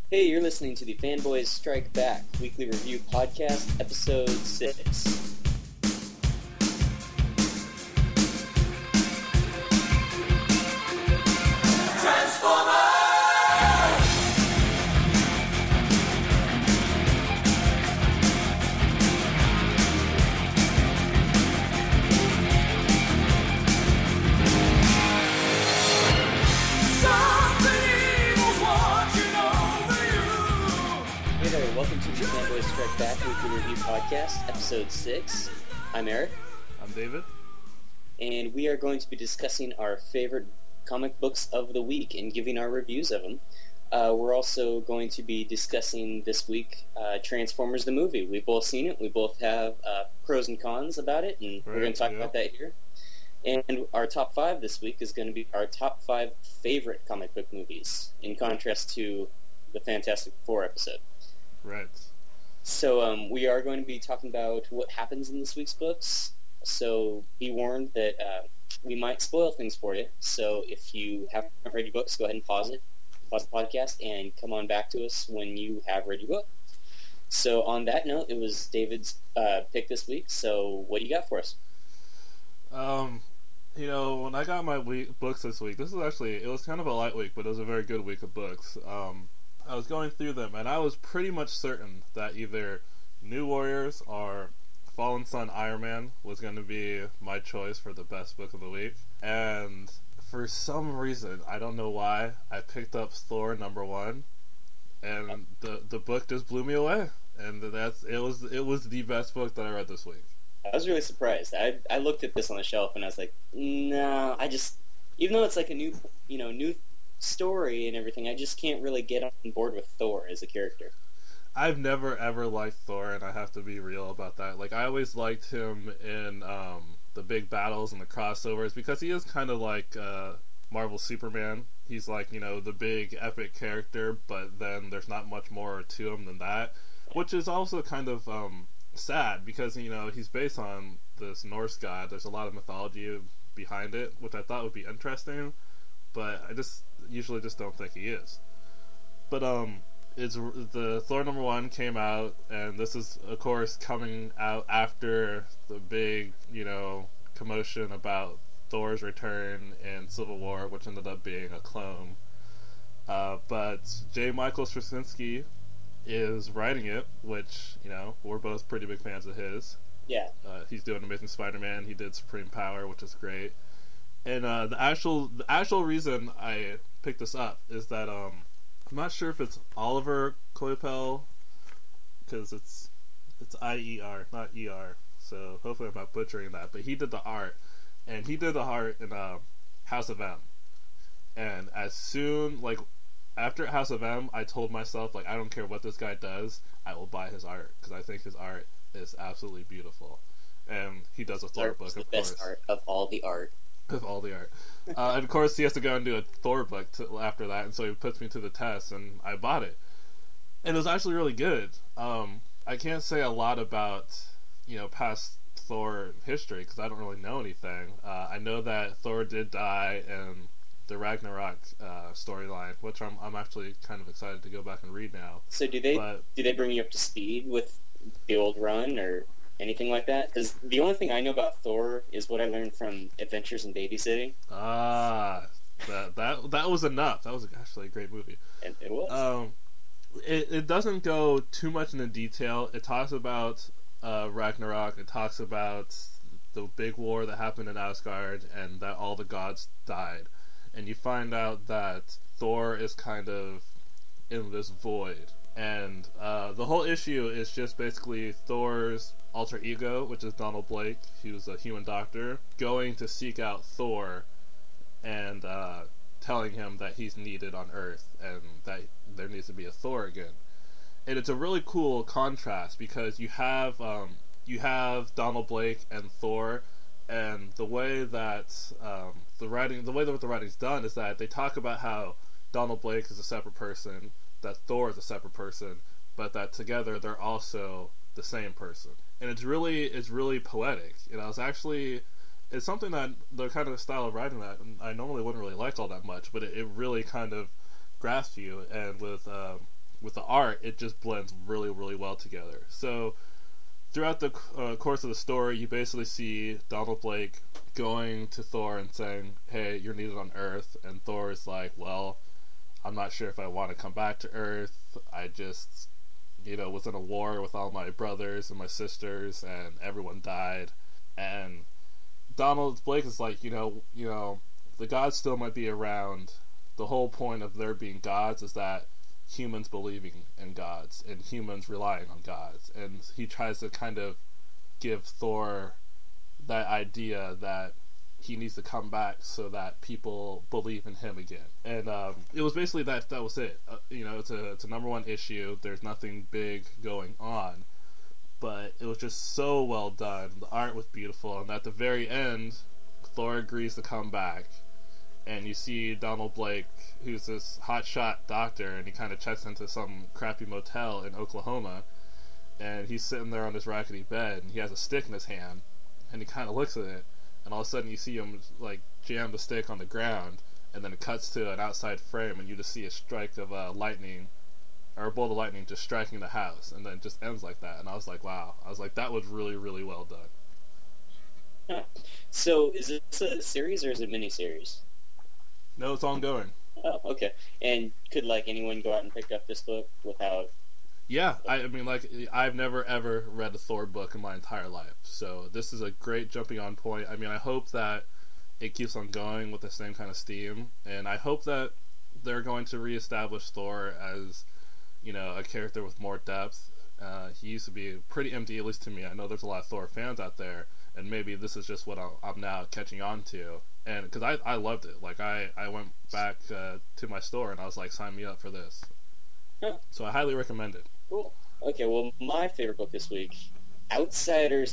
Hey, you're listening to the Fanboys Strike Back Weekly Review Podcast, Episode 6. Welcome to the Fanboys Strike Back Weekly Review Podcast, Episode 6. I'm Eric. I'm David. And we are going to be discussing our favorite comic books of the week and giving our reviews of them. We're also going to be discussing this week Transformers the movie. We've both seen it. We both have pros and cons about it, and we're going to talk about that here. And our top 5 this week is going to be our top 5 favorite comic book movies, in contrast to the Fantastic Four episode. Right. So we are going to be talking about what happens in this week's books. So be warned that we might spoil things for you. So if you haven't read your books, go ahead and pause the podcast, and come on back to us when you have read your book. So on that note, it was David's pick this week. So what do you got for us? When I got my books this week, it was kind of a light week, but it was a very good week of books. I was going through them, and I was pretty much certain that either New Warriors or Fallen Sun Iron Man was going to be my choice for the best book of the week. And for some reason, I don't know why, I picked up Thor #1, and the book just blew me away. And it was the best book that I read this week. I was really surprised. I looked at this on the shelf, and I was like, no, even though it's like a new story and everything, I just can't really get on board with Thor as a character. I've never ever liked Thor, and I have to be real about that. Like, I always liked him in the big battles and the crossovers, because he is kind of like Marvel Superman. He's like, the big epic character, but then there's not much more to him than that, which is also kind of sad, because he's based on this Norse god. There's a lot of mythology behind it, which I thought would be interesting, but I usually don't think he is. But it's the Thor #1 came out, and this is of course coming out after the big commotion about Thor's return in Civil War, which ended up being a clone. But J. Michael Straczynski is writing it, which we're both pretty big fans of his. Yeah. He's doing Amazing Spider-Man. He did Supreme Power, which is great. And the actual reason I picked this up is that I'm not sure if it's Oliver Coipel, because it's I-E-R, not E-R. So hopefully I'm not butchering that. But he did the art, and he did the art in House of M. And after House of M, I told myself, I don't care what this guy does, I will buy his art, because I think his art is absolutely beautiful. And he does a Thor book, of course. The best art of all the art. Of all the art. And of course he has to go and do a Thor book after that, and so he puts me to the test, and I bought it. And it was actually really good. I can't say a lot about past Thor history, because I don't really know anything. I know that Thor did die in the Ragnarok storyline, which I'm actually kind of excited to go back and read now. So do they bring you up to speed with the old run, or anything like that? Because the only thing I know about Thor is what I learned from Adventures in Babysitting. That was enough. That was actually a great movie. And it was. It doesn't go too much into detail. It talks about Ragnarok. It talks about the big war that happened in Asgard, and that all the gods died. And you find out that Thor is kind of in this void. And the whole issue is just basically Thor's alter ego, which is Donald Blake. He was a human doctor, going to seek out Thor and telling him that he's needed on Earth and that there needs to be a Thor again. And it's a really cool contrast, because you have Donald Blake and Thor, and the way that the writing's done is that they talk about how Donald Blake is a separate person, that Thor is a separate person, but that together they're also the same person. And it's really poetic. It's something that the kind of style of writing that I normally wouldn't really like all that much, but it really kind of grasps you. And with with the art, it just blends really, really well together. So throughout the course of the story, you basically see Donald Blake going to Thor and saying, hey, you're needed on Earth. And Thor is like, well, I'm not sure if I want to come back to Earth. I just, was in a war with all my brothers and my sisters, and everyone died. And Donald Blake is like, the gods still might be around. The whole point of there being gods is that humans believing in gods and humans relying on gods. And he tries to kind of give Thor that idea that he needs to come back so that people believe in him again. And it was basically that was it. It's a number one issue. There's nothing big going on. But it was just so well done. The art was beautiful. And at the very end, Thor agrees to come back. And you see Donald Blake, who's this hotshot doctor, and he kind of checks into some crappy motel in Oklahoma. And he's sitting there on this rackety bed, and he has a stick in his hand. And he kind of looks at it. And all of a sudden you see him like jam the stick on the ground, and then it cuts to an outside frame, and you just see a strike of lightning, or a bolt of lightning just striking the house, and then it just ends like that. And I was like, wow. I was like, that was really, really well done. Huh. So is this a series or is it a miniseries? No, it's ongoing. Oh, okay. And could anyone go out and pick up this book without? Yeah, I mean, I've never ever read a Thor book in my entire life, so this is a great jumping on point. I mean, I hope that it keeps on going with the same kind of steam, and I hope that they're going to reestablish Thor as, a character with more depth. He used to be pretty empty, at least to me. I know there's a lot of Thor fans out there, and maybe this is just what I'm now catching on to. And because I loved it. I went back to my store and I was like, sign me up for this. Huh. So I highly recommend it. Cool. Okay, well, my favorite book this week, Outsiders.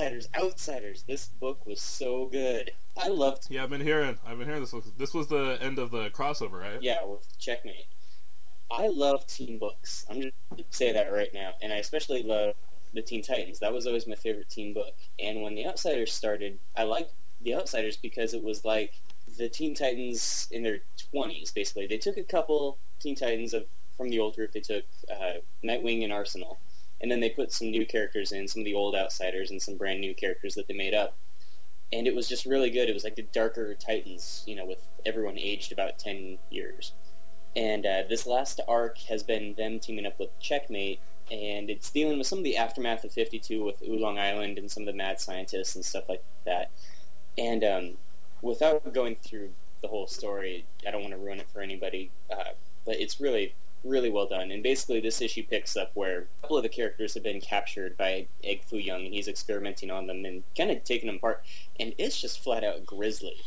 This book was so good. I loved. Yeah, I've been hearing this. This was the end of the crossover, right? Yeah, with Checkmate. I love teen books. I'm just going to say that right now. And I especially love the Teen Titans. That was always my favorite teen book. And when the Outsiders started, I liked the Outsiders because it was like the Teen Titans in their 20s, basically. They took a couple Teen Titans from the old group. They took Nightwing and Arsenal. And then they put some new characters in, some of the old Outsiders, and some brand new characters that they made up. And it was just really good. It was like the darker Titans, with everyone aged about 10 years. And this last arc has been them teaming up with Checkmate, and it's dealing with some of the aftermath of 52 with Oolong Island and some of the mad scientists and stuff like that. And without going through the whole story, I don't want to ruin it for anybody, but it's really, really well done. And basically this issue picks up where a couple of the characters have been captured by Egg Foo Young, and he's experimenting on them and kind of taking them apart. And it's just flat out grisly.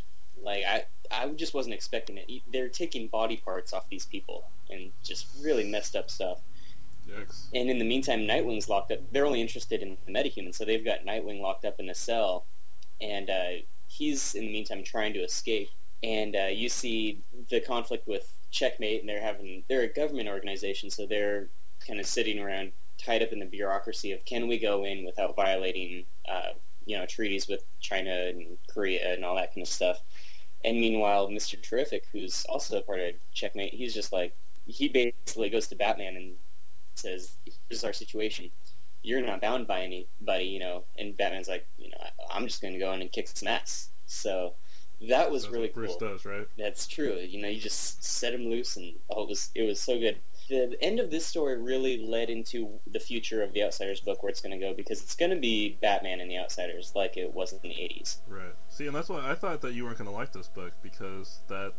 I just wasn't expecting it. They're taking body parts off these people and just really messed up stuff. Yikes. And in the meantime, Nightwing's locked up. They're only interested in the metahumans, so they've got Nightwing locked up in a cell, and he's, in the meantime, trying to escape. And you see the conflict with Checkmate, and they're a government organization, so they're kind of sitting around tied up in the bureaucracy of, can we go in without violating treaties with China and Korea and all that kind of stuff. And meanwhile, Mr. Terrific, who's also a part of Checkmate, he's just like, he basically goes to Batman and says, here's our situation. You're not bound by anybody, and Batman's like, I'm just going to go in and kick some ass. So that was really cool. Bruce does, right? That's true. You just set him loose, and it was so good. The end of this story really led into the future of the Outsiders book, where it's going to go, because it's going to be Batman and the Outsiders like it was in the 80s. Right. See, and that's why I thought that you weren't going to like this book, because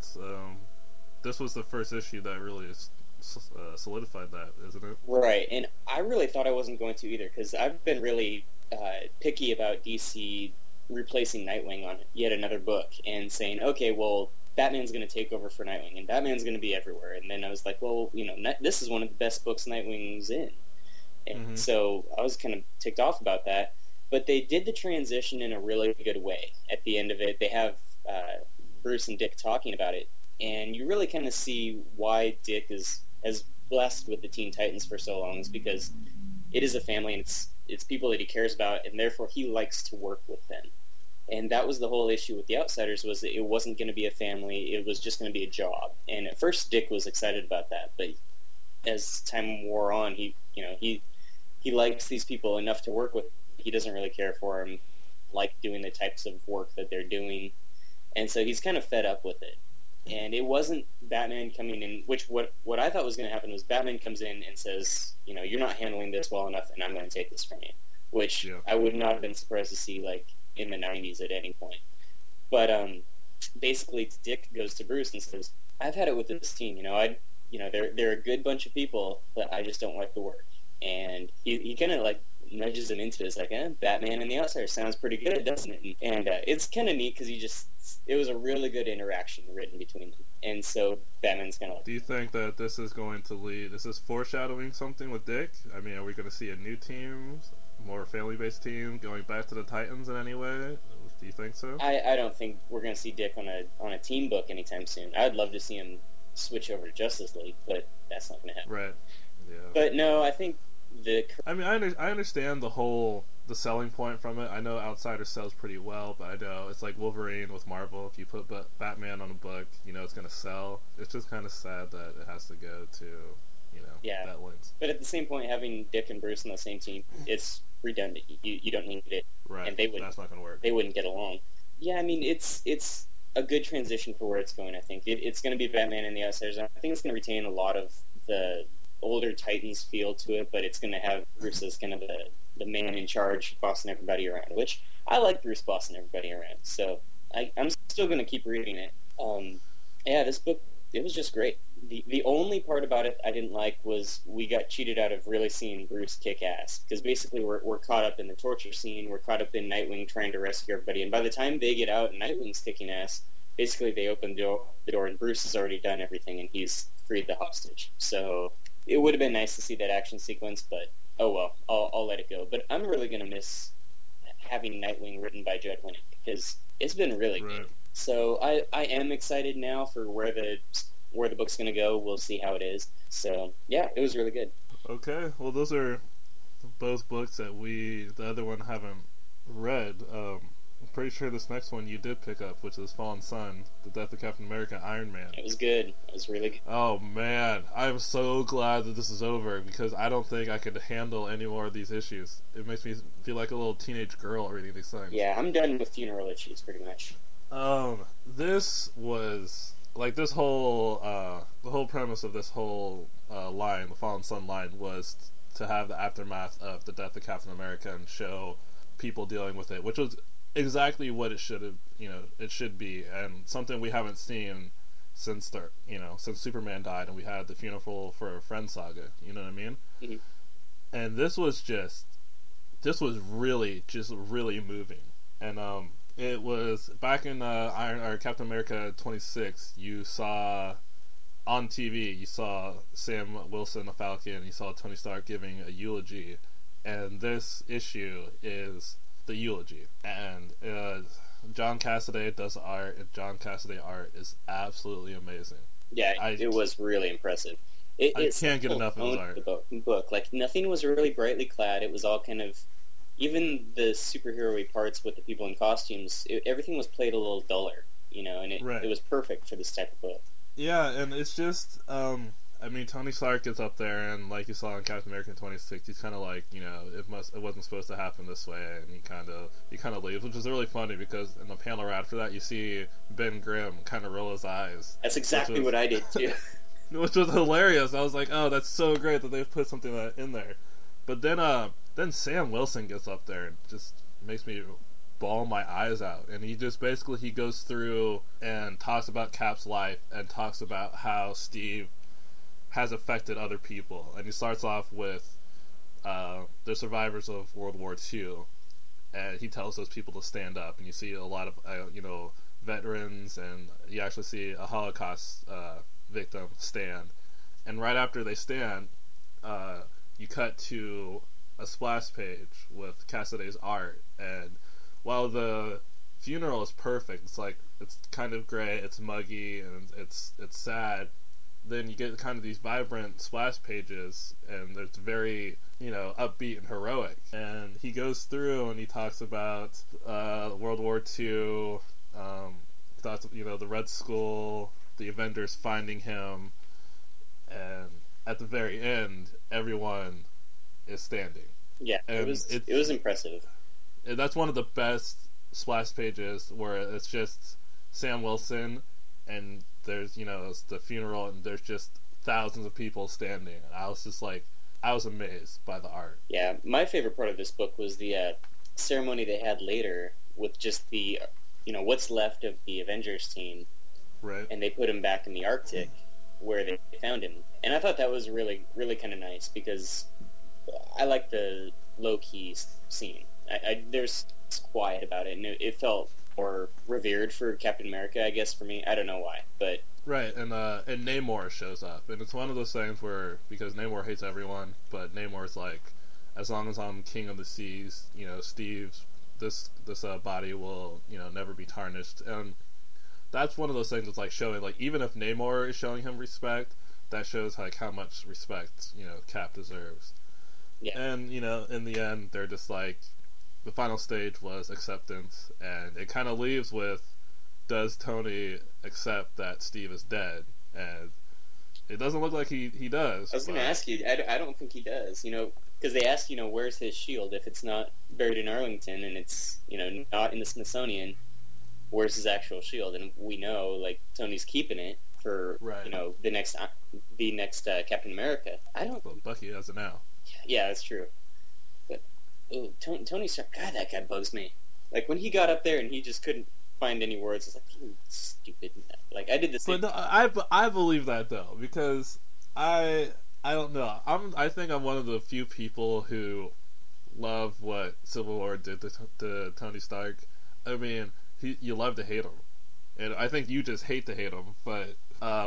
this was the first issue that really solidified that, isn't it? Right, and I really thought I wasn't going to either, because I've been really picky about DC replacing Nightwing on yet another book and saying, okay, well, Batman's going to take over for Nightwing, and Batman's going to be everywhere. And then I was like, well, this is one of the best books Nightwing's in. And so I was kind of ticked off about that. But they did the transition in a really good way. At the end of it, they have Bruce and Dick talking about it, and you really kind of see why Dick has blessed with the Teen Titans for so long, is because it is a family, and it's people that he cares about, and therefore he likes to work with them. And that was the whole issue with the Outsiders, was that it wasn't going to be a family, it was just going to be a job. And at first Dick was excited about that, but as time wore on, he likes these people enough to work with. He doesn't really care for them, like doing the types of work that they're doing, and so he's kind of fed up with it. And it wasn't Batman coming in, which what I thought was going to happen was Batman comes in and says, you're not handling this well enough, and I'm going to take this from you. Which I would not have been surprised to see, like, in the 90s at any point. But basically, Dick goes to Bruce and says, I've had it with this team. They're a good bunch of people, but I just don't like the work. And he kind of, like, nudges him into it. It's like, Batman and the Outsiders sounds pretty good, doesn't it? And it's kind of neat because it was a really good interaction written between them. And so Batman's kind of like... Do you think that this is going to lead... Is this foreshadowing something with Dick? I mean, are we going to see a new team, more family-based team, going back to the Titans in any way? Do you think so? I don't think we're going to see Dick on a team book anytime soon. I'd love to see him switch over to Justice League, but that's not going to happen. Right. Yeah. But no, I think I mean, I understand the selling point from it. I know Outsiders sells pretty well, but I know it's like Wolverine with Marvel. If you put Batman on a book, it's going to sell. It's just kind of sad that it has to go to, that lens. But at the same point, having Dick and Bruce on the same team, it's redundant. You don't need it. Right. And that's not going to work. They wouldn't get along. Yeah, I mean, it's a good transition for where it's going, I think. It's going to be Batman and the Outsiders. I think it's going to retain a lot of the older Titans feel to it, but it's going to have Bruce as kind of the man in charge, bossing everybody around, which I like Bruce bossing everybody around. So I'm still going to keep reading it. This book, it was just great. The only part about it I didn't like was we got cheated out of really seeing Bruce kick ass, because basically we're caught up in the torture scene, we're caught up in Nightwing trying to rescue everybody, and by the time they get out and Nightwing's kicking ass, basically they open the door and Bruce has already done everything and he's freed the hostage. So it would have been nice to see that action sequence, but oh well, I'll let it go. But I'm really going to miss having Nightwing written by Judd Winnick, because it's been really good. So I am excited now for where the book's going to go. We'll see how it is. So yeah, it was really good. Okay, well those are both books that the other one haven't read. I'm pretty sure this next one you did pick up, which is Fallen Sun, The Death of Captain America, Iron Man. It was good. It was really good. Oh, man. I'm so glad that this is over, because I don't think I could handle any more of these issues. It makes me feel like a little teenage girl reading these things. Yeah, I'm done with funeral issues, pretty much. This was... Like, this whole... the whole premise of this whole line, the Fallen Sun line, was to have the aftermath of the death of Captain America and show people dealing with it, which was exactly what it should have, it should be, and something we haven't seen since since Superman died and we had the Funeral for a Friend saga, you know what I mean? Mm-hmm. And this was really moving. And it was back in Captain America 26, you saw on TV, you saw Sam Wilson, the Falcon, you saw Tony Stark giving a eulogy, and this issue is the eulogy, and John Cassaday does art, and John Cassaday art is absolutely amazing. Yeah, it was really impressive. I can't get enough of his art. The book, like, nothing was really brightly clad. It was all kind of, even the superhero-y parts with the people in costumes, everything was played a little duller, and it was perfect for this type of book. Yeah, and it's just, Tony Stark gets up there, and like you saw in Captain America 26, he's kind of like, it wasn't supposed to happen this way, and he kind of leaves, which is really funny, because in the panel right after that, you see Ben Grimm kind of roll his eyes. That's exactly what I did too. Which was hilarious. I was like, oh, that's so great that they've put something like that in there. But then Sam Wilson gets up there and just makes me bawl my eyes out, and he goes through and talks about Cap's life and talks about how Steve has affected other people, and he starts off with the survivors of World War II, and he tells those people to stand up, and you see a lot of veterans, and you actually see a Holocaust victim stand, and right after they stand, you cut to a splash page with Cassaday's art, and while the funeral is perfect, it's kind of gray, it's muggy, and it's sad, then you get kind of these vibrant splash pages, and it's very, upbeat and heroic. And he goes through and he talks about World War II, the Red Skull, the Avengers finding him, and at the very end, everyone is standing. Yeah, And it was impressive. That's one of the best splash pages where it's just Sam Wilson, and there's, you know, it's the funeral, and there's just thousands of people standing. And I was just like, I was amazed by the art. Yeah, my favorite part of this book was the ceremony they had later with just the, you know, what's left of the Avengers team. Right. And they put him back in the Arctic where they found him. And I thought that was really, really kind of nice because I like the low-key scene. There's quiet about it, and it felt more revered for Captain America, I guess, for me. I don't know why, but... Right, and Namor shows up, and it's one of those things where, because Namor hates everyone, but Namor's like, as long as I'm king of the seas, you know, Steve's, this body will, you know, never be tarnished, and that's one of those things that's like showing, like, even if Namor is showing him respect, that shows like how much respect, you know, Cap deserves. Yeah. And, you know, in the end, they're just like, the final stage was acceptance, and it kind of leaves with, does Tony accept that Steve is dead? And it doesn't look like he does. I was going to ask you, I don't think he does, you know, because they ask, you know, where's his shield? If it's not buried in Arlington and it's, you know, not in the Smithsonian, where's his actual shield? And we know, like, Tony's keeping it for, you know, the next Captain America. Well, Bucky has it now. Yeah, that's true. But, Tony Stark, God, that guy bugs me. Like, when he got up there and he just couldn't find any words, it's like, you stupid. Like, I did the same. But no, I believe that, though, because I don't know. I think I'm one of the few people who love what Civil War did to Tony Stark. I mean, you love to hate him, and I think you just hate to hate him. But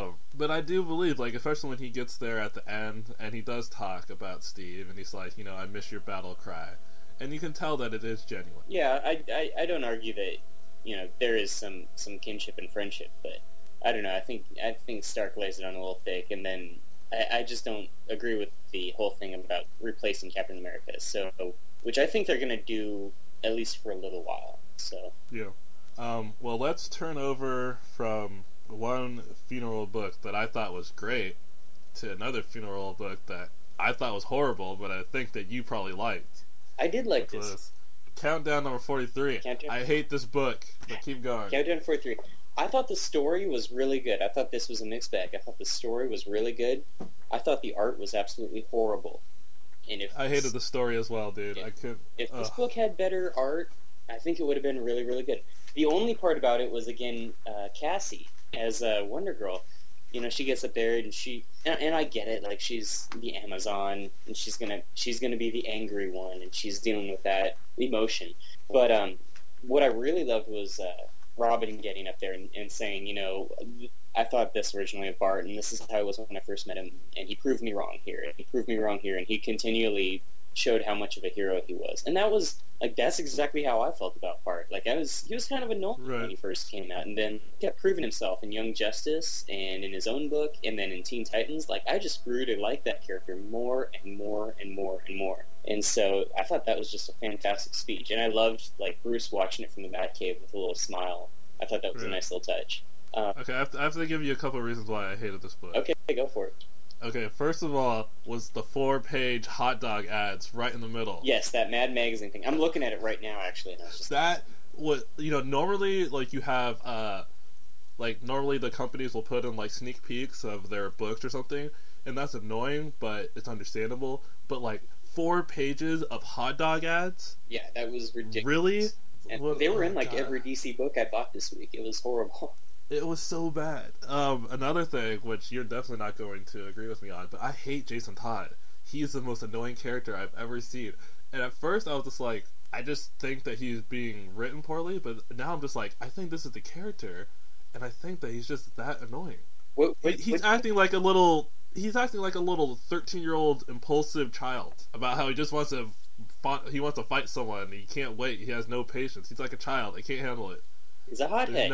I do believe, like, especially when he gets there at the end, and he does talk about Steve, and he's like, you know, I miss your battle cry, and you can tell that it is genuine. Yeah, I don't argue that, you know, there is some kinship and friendship, but I don't know. I think Stark lays it on a little thick, and then I just don't agree with the whole thing about replacing Captain America. So, which I think they're going to do at least for a little while. So yeah. Well, let's turn over from one funeral book that I thought was great to another funeral book that I thought was horrible, but I think that you probably liked. I did like this. Countdown number 43. I hate this book, but keep going. Countdown 43. I thought the story was really good. I thought this was a mixed bag. I thought the story was really good. I thought the art was absolutely horrible. And I hated the story as well, dude. Yeah. If Ugh. this book had better art, I think it would have been really, really good. The only part about it was, again, Cassie as Wonder Girl. You know, she gets up there and and I get it, like, she's the Amazon and she's gonna be the angry one and she's dealing with that emotion. But what I really loved was Robin getting up there and saying, you know, I thought this originally of Bart, and this is how it was when I first met him, and he proved me wrong here, and he proved me wrong here, and he continually showed how much of a hero he was. And that was, like, that's exactly how I felt about Bart. Like, he was kind of annoying when he first came out, and then kept proving himself in Young Justice, and in his own book, and then in Teen Titans. Like, I just grew to like that character more and more and more and more. And so, I thought that was just a fantastic speech, and I loved, like, Bruce watching it from the Batcave with a little smile. I thought that was a nice little touch. Okay, I have to give you a couple of reasons why I hated this book. Okay, go for it. Okay, first of all, was the 4-page hot dog ads right in the middle. Yes, that Mad Magazine thing. I'm looking at it right now, actually. And I was just that was, you know, normally, like, you have, like, normally the companies will put in, like, sneak peeks of their books or something, and that's annoying, but it's understandable. But, like, 4 pages of hot dog ads? Yeah, that was ridiculous. Really? And they were in, like, every DC book I bought this week. It was horrible. It was so bad. Another thing, which you're definitely not going to agree with me on, but I hate Jason Todd. He's the most annoying character I've ever seen. And at first I was just like, I just think that he's being written poorly, but now I'm just like, I think this is the character, and I think that he's just that annoying. He's acting like a little 13-year-old impulsive child about how he just wants to fight someone, and he can't wait, he has no patience. He's like a child, he can't handle it. He's a hothead.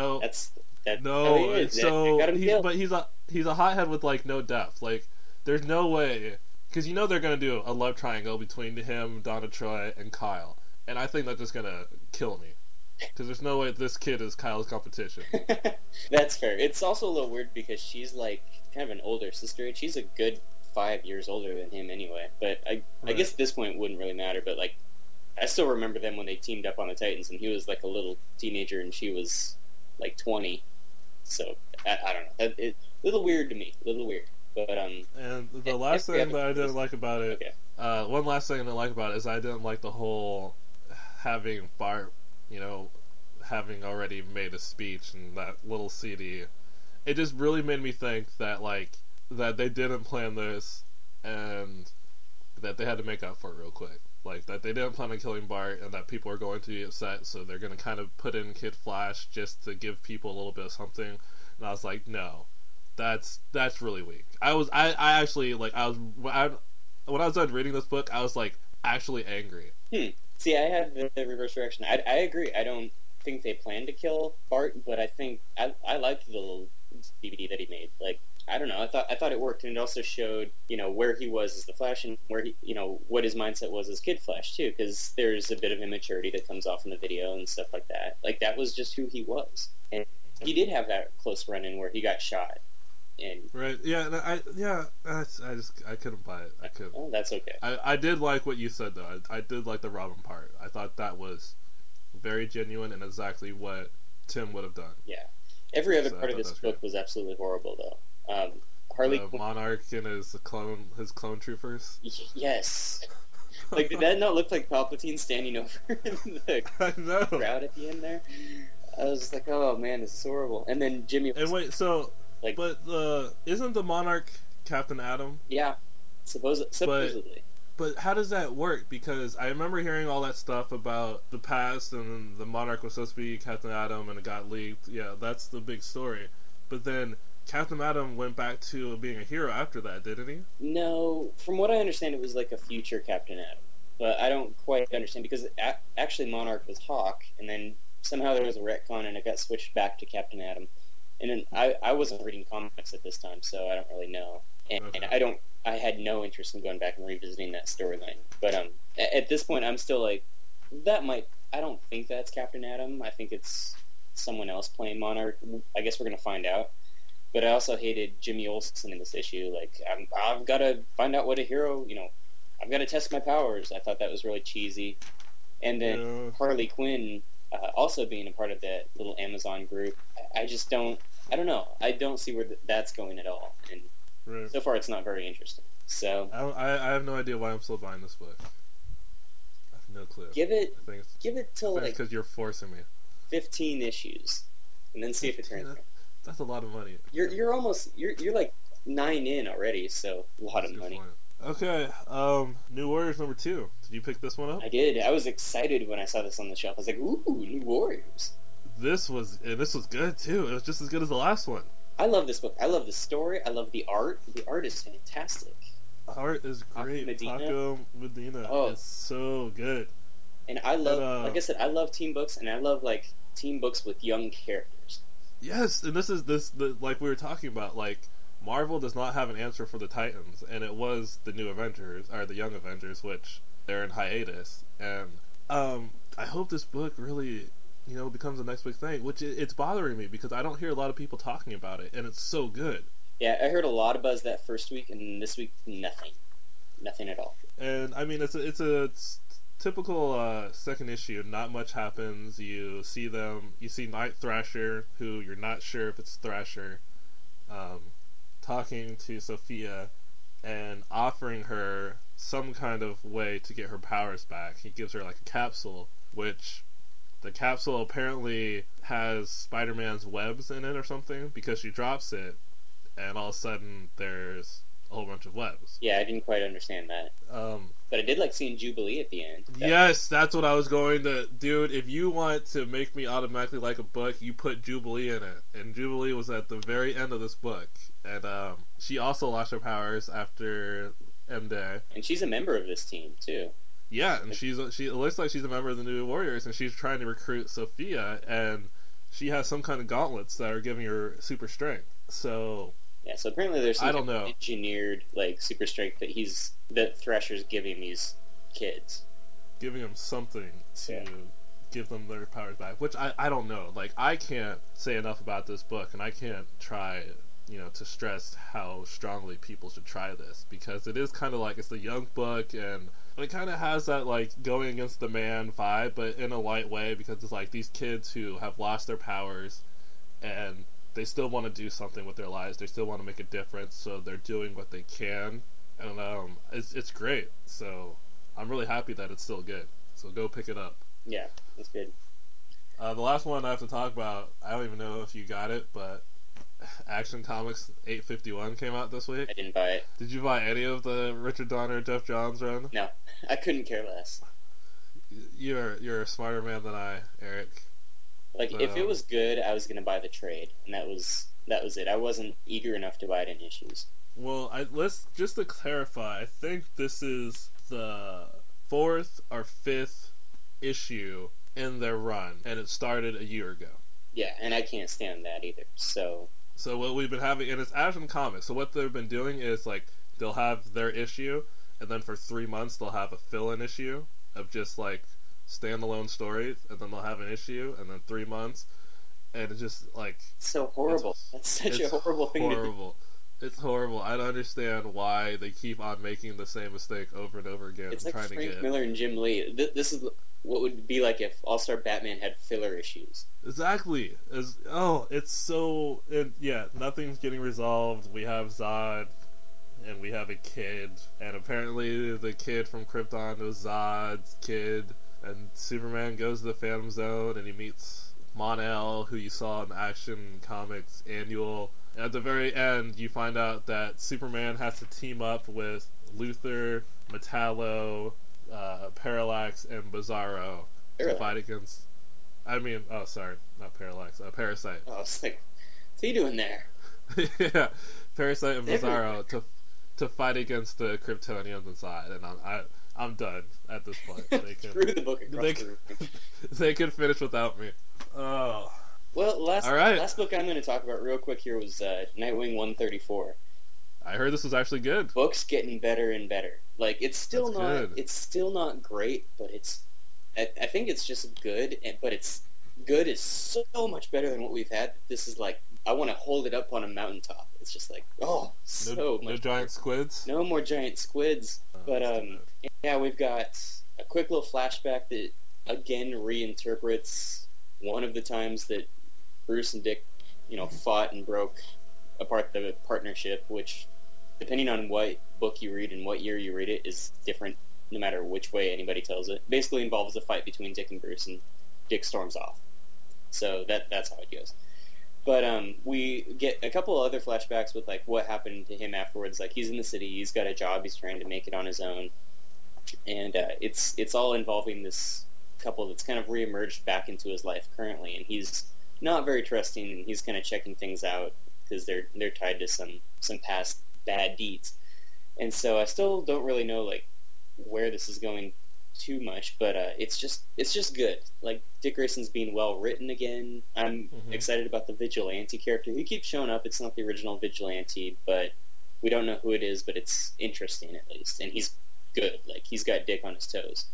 He's a hothead with, like, no depth. Like, there's no way, because you know they're gonna do a love triangle between him, Donna Troy, and Kyle, and I think that's just gonna kill me, because there's no way this kid is Kyle's competition. That's fair. It's also a little weird because she's, like, kind of an older sister, and she's a good 5 years older than him anyway. But I guess at this point it wouldn't really matter. But like, I still remember them when they teamed up on the Titans, and he was like a little teenager, and she was like 20. So I don't know. It a little weird to me. A little weird. But And the last thing that I didn't like about it, one last thing I didn't like about it is I didn't like the whole having Bart, having already made a speech and that little CD. It just really made me think that that they didn't plan this and that they had to make up for it real quick. Like, that they didn't plan on killing Bart and that people are going to be upset, so they're going to kind of put in Kid Flash just to give people a little bit of something. And I was like, no, that's really weak. When I was done reading this book, I was like actually angry. See, I had the reverse reaction. I agree. I don't think they planned to kill Bart, but I think I liked the little DVD that he made. Like, I don't know. I thought it worked, and it also showed where he was as the Flash and where he what his mindset was as Kid Flash too. Because there's a bit of immaturity that comes off in the video and stuff like that. Like, that was just who he was, and he did have that close run-in where he got shot. And right, yeah, I couldn't buy it. I couldn't. Oh, that's okay. I did like what you said though. I did like the Robin part. I thought that was very genuine and exactly what Tim would have done. Yeah, every other part of this book was absolutely horrible though. Harley Quinn, Monarch and his clone troopers. Yes. Like, did that not look like Palpatine standing over the crowd at the end there? I was just like, oh man, this is horrible. And then Jimmy. And wait, so. But isn't the Monarch Captain Atom? Yeah, supposedly. But how does that work? Because I remember hearing all that stuff about the past, and the Monarch was supposed to be Captain Atom, and it got leaked. Yeah, that's the big story. But then Captain Atom went back to being a hero after that, didn't he? No, from what I understand, it was like a future Captain Atom. But I don't quite understand, because actually Monarch was Hawk, and then somehow there was a retcon, and it got switched back to Captain Atom. And then I wasn't reading comics at this time, so I don't really know. And I had no interest in going back and revisiting that storyline. But at this point, I'm still like, I don't think that's Captain Atom. I think it's someone else playing Monarch. I guess we're going to find out. But I also hated Jimmy Olsen in this issue. Like, I've got to find out what a hero, I've got to test my powers. I thought that was really cheesy. And then Harley Quinn also being a part of that little Amazon group, I don't know. I don't see where that's going at all. And so far, it's not very interesting. So I have no idea why I'm still buying this book. I have no clue. Give it till like because you're forcing me. 15 issues, and then see if it turns. That's a lot of money. You're almost like 9 in already, so a lot of money. Okay, New Warriors number 2. Did you pick this one up? I did. I was excited when I saw this on the shelf. I was like, "Ooh, New Warriors!" This was good too. It was just as good as the last one. I love this book. I love the story. I love the art. The art is fantastic. Art is great. Taco Medina is so good. And I love, like I said, I love team books, and I love like team books with young characters. Yes, and this like we were talking about, like, Marvel does not have an answer for the Titans, and it was the New Avengers, or the Young Avengers, which they're in hiatus. And I hope this book really, becomes the next big thing, which it's bothering me because I don't hear a lot of people talking about it, and it's so good. Yeah, I heard a lot of buzz that first week, and this week, nothing at all. And I mean, it's a typical second issue. Not much happens. You see Night Thrasher, who you're not sure if it's Thrasher, talking to Sophia and offering her some kind of way to get her powers back. He gives her like a capsule, which the capsule apparently has Spider-Man's webs in it or something, because she drops it and all of a sudden there's a whole bunch of webs. Yeah, I didn't quite understand that. But I did like seeing Jubilee at the end. Yes, that's what I was going to... Dude, if you want to make me automatically like a book, you put Jubilee in it. And Jubilee was at the very end of this book. And she also lost her powers after M-Day. And she's a member of this team, too. Yeah, and she looks like she's a member of the New Warriors, and she's trying to recruit Sophia, and she has some kind of gauntlets that are giving her super strength. So... Yeah, so apparently there's some engineered, like, super strength that Thrasher's giving these kids. Giving them something to give them their powers back, which I don't know. Like, I can't say enough about this book, and I can't try to stress how strongly people should try this, because it is kind of like, it's a young book, and it kind of has that like going against the man vibe, but in a light way, because it's like these kids who have lost their powers and they still want to do something with their lives. They still want to make a difference, so they're doing what they can, and it's great. So I'm really happy that it's still good. So go pick it up. Yeah, it's good. The last one I have to talk about, I don't even know if you got it, but Action Comics 851 came out this week. I didn't buy it. Did you buy any of the Richard Donner, Jeff Johns run? No, I couldn't care less. You're a smarter man than I, Eric. Like, if it was good, I was going to buy the trade, and that was it. I wasn't eager enough to buy it in issues. Well, let's just to clarify, I think this is the 4th or 5th issue in their run, and it started a year ago. Yeah, and I can't stand that either. So what we've been having, and it's Action Comics, so what they've been doing is, like, they'll have their issue, and then for 3 months they'll have a fill-in issue of just, like, standalone stories, and then they'll have an issue, and then 3 months, and it's just, like... So horrible. That's such a horrible thing to do. It's horrible. I don't understand why they keep on making the same mistake over and over again. It's like Frank Miller and Jim Lee. This is what would be like if All-Star Batman had filler issues. Exactly. It's so... nothing's getting resolved. We have Zod, and we have a kid, and apparently the kid from Krypton was Zod's kid, and Superman goes to the Phantom Zone, and he meets Mon-El, who you saw in the Action Comics annual. And at the very end, you find out that Superman has to team up with Luthor, Metallo, Parallax, and Bizarro to fight against... not Parallax, Parasite. Oh, it's like, what's he doing there? Yeah, Parasite and Bizarro to fight against the Kryptonians inside, and I'm done at this point. They can, threw the book across the room. They can finish without me. Oh. Well, last book I'm going to talk about real quick here was Nightwing 134. I heard this was actually good. Book's getting better and better. Like, it's still not great, but I think it's just good, but it's good is so much better than what we've had. This is like, I want to hold it up on a mountaintop. It's just like, much no giant squids? No more giant squids. But, we've got a quick little flashback that, again, reinterprets one of the times that Bruce and Dick, fought and broke apart the partnership, which, depending on what book you read and what year you read it, is different no matter which way anybody tells it. Basically involves a fight between Dick and Bruce, and Dick storms off. So that's how it goes. But we get a couple other flashbacks with, like, what happened to him afterwards. Like, he's in the city, he's got a job, he's trying to make it on his own. And it's all involving this couple that's kind of reemerged back into his life currently, and he's not very trusting, and he's kind of checking things out because they're tied to some past bad deeds. And so I still don't really know, like, where this is going too much, but it's just good. Like, Dick Grayson's being well written again. I'm excited about the Vigilante character. He keeps showing up. It's not the original Vigilante, but we don't know who it is, but it's interesting at least, and he's good. Like, he's got Dick on his toes.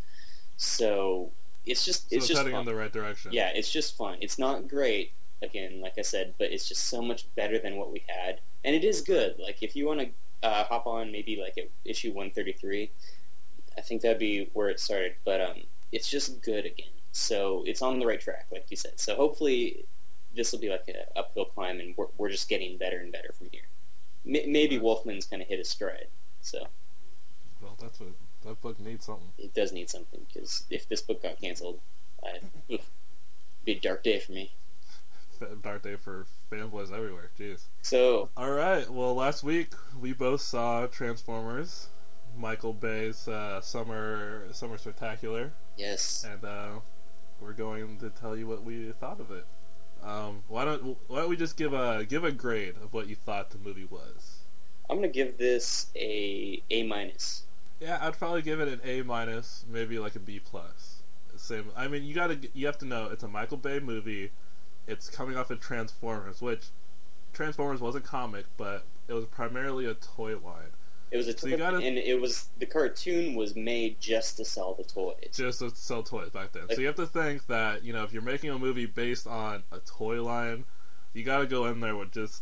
So it's just heading fun. In the right direction. Yeah, it's just fun. It's not great, again, like I said, but it's just so much better than what we had, and it is good. Like, if you want to hop on maybe like at issue 133, I think that'd be where it started. But it's just good again. So it's on the right track, like you said. So hopefully this will be like an uphill climb, and we're just getting better and better from here. Maybe Wolfman's kind of hit his stride. So. Well, that book needs something. It does need something, because if this book got canceled, it'd be a dark day for me. Dark day for fanboys everywhere. Jeez. So. All right. Well, last week we both saw Transformers, Michael Bay's summer spectacular. Yes. And we're going to tell you what we thought of it. Why don't we just give a grade of what you thought the movie was? I'm gonna give this a A-. Yeah, I'd probably give it an A-, maybe like a B+. Same. I mean, you have to know it's a Michael Bay movie. It's coming off of Transformers, which Transformers was a comic, but it was primarily a toy line. It was a toy, and the cartoon was made just to sell the toys. Just to sell toys back then. So you have to think that, if you're making a movie based on a toy line, you gotta go in there with just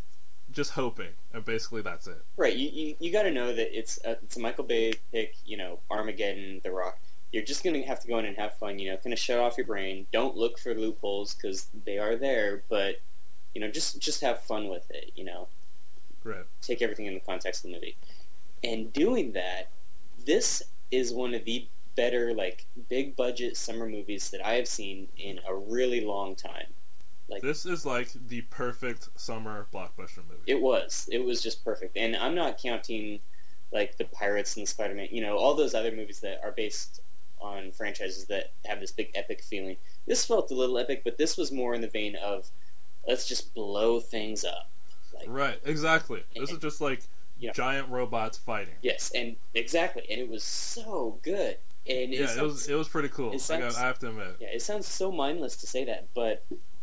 just hoping, and basically that's it. Right. You got to know that it's a Michael Bay pick. Armageddon, The Rock. You're just going to have to go in and have fun. Kind of shut off your brain. Don't look for loopholes because they are there. But just have fun with it. Right. Take everything in the context of the movie. And doing that, this is one of the better big budget summer movies that I have seen in a really long time. This is the perfect summer blockbuster movie. It was just perfect. And I'm not counting the Pirates and the Spider-Man, all those other movies that are based on franchises that have this big epic feeling. This felt a little epic, but this was more in the vein of let's just blow things up. Right, exactly. This is just giant robots fighting. Yes, and exactly. And it was so good. And it was pretty cool. I have to admit. Yeah, it sounds so mindless to say that, but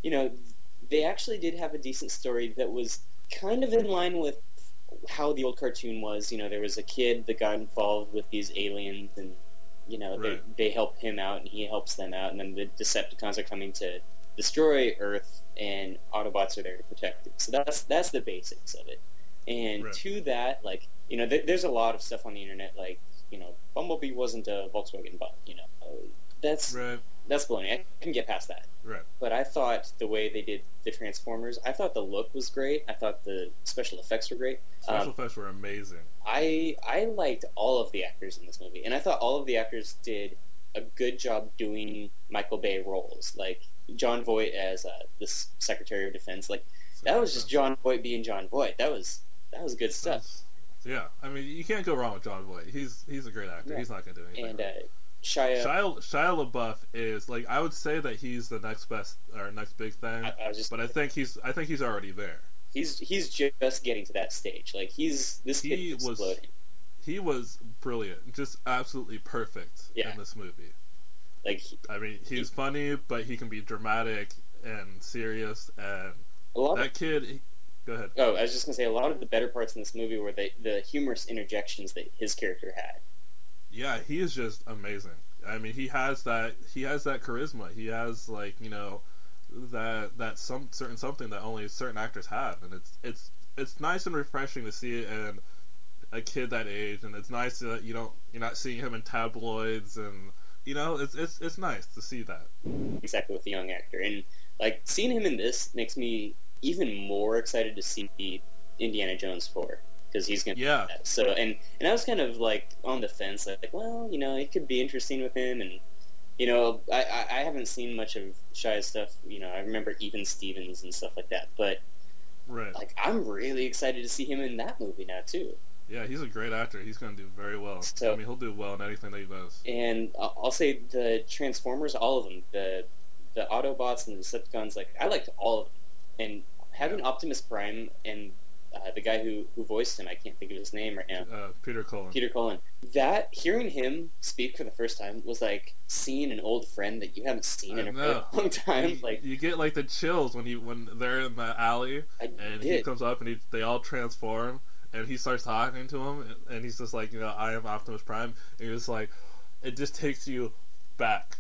they actually did have a decent story that was kind of in line with how the old cartoon was. There was a kid that got involved with these aliens, and right. they help him out, and he helps them out, and then the Decepticons are coming to destroy Earth, and Autobots are there to protect it. So that's the basics of it. And right. to that, there's a lot of stuff on the internet, Bumblebee wasn't a Volkswagen bug, that's right. That's baloney. I can get past that. Right. But I thought the way they did the Transformers, I thought the look was great. I thought the special effects were great. Special effects were amazing. I liked all of the actors in this movie, and I thought all of the actors did a good job doing Michael Bay roles. Like Jon Voight as the Secretary of Defense. That was just Jon Voight being Jon Voight. That was good stuff. Yeah, I mean, you can't go wrong with Jon Voight. He's a great actor. Yeah. He's not going to do anything. And wrong. Shia LaBeouf is I would say that he's the next best or next big thing. I think he's already there. He's just getting to that stage. This kid is exploding. He was brilliant, just absolutely perfect in this movie. He's funny, but he can be dramatic and serious. And that kid. Go ahead. Oh, I was just gonna say a lot of the better parts in this movie were the humorous interjections that his character had. Yeah, he is just amazing. I mean, he has that charisma. He has that certain something that only certain actors have, and it's nice and refreshing to see it in a kid that age, and it's nice that you're not seeing him in tabloids, and it's nice to see that. Exactly, with the young actor, and seeing him in this makes me even more excited to see Indiana Jones 4. Because he's going to do that. So, and I was kind of on the fence, it could be interesting with him, and I haven't seen much of Shia's stuff. I remember Even Stevens and stuff like that, but right. I'm really excited to see him in that movie now too. Yeah, he's a great actor. He's going to do very well. So, he'll do well in anything that he does. And I'll say the Transformers, all of them, the Autobots and the Decepticons, I liked all of them, and having Optimus Prime and the guy who voiced him, I can't think of his name right now. Peter Cullen. Peter Cullen. Hearing him speak for the first time was like seeing an old friend that you haven't seen in a really long time. You get the chills when they're in the alley he comes up and they all transform and he starts talking to him and he's just I am Optimus Prime, and you're just it just takes you back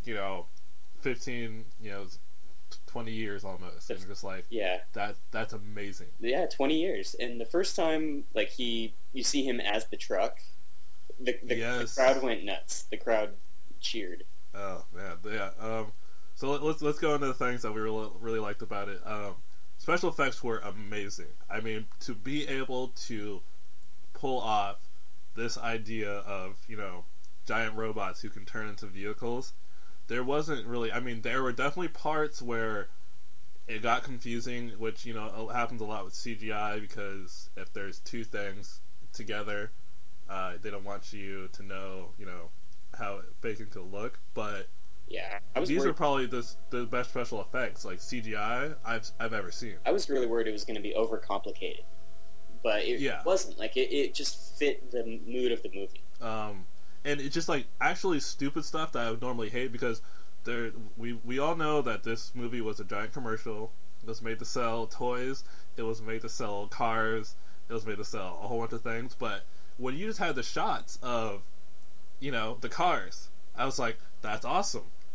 15 20 years almost, and just that's amazing. Yeah, 20 years. And the first time you see him as the truck, the crowd went nuts. The crowd cheered. Oh man, yeah. So let's go into the things that we really liked about it. Special effects were amazing. I mean, to be able to pull off this idea of giant robots who can turn into vehicles. There wasn't really... I mean, there were definitely parts where it got confusing, which, happens a lot with CGI, because if there's two things together, they don't want you to know, how faking to look, but... Yeah, these are probably the best special effects, CGI, I've ever seen. I was really worried it was going to be overcomplicated, but it wasn't. It just fit the mood of the movie. And it's just actually stupid stuff that I would normally hate, because we all know that this movie was a giant commercial. It was made to sell toys. It was made to sell cars. It was made to sell a whole bunch of things. But when you just had the shots of, the cars, I was like, that's awesome.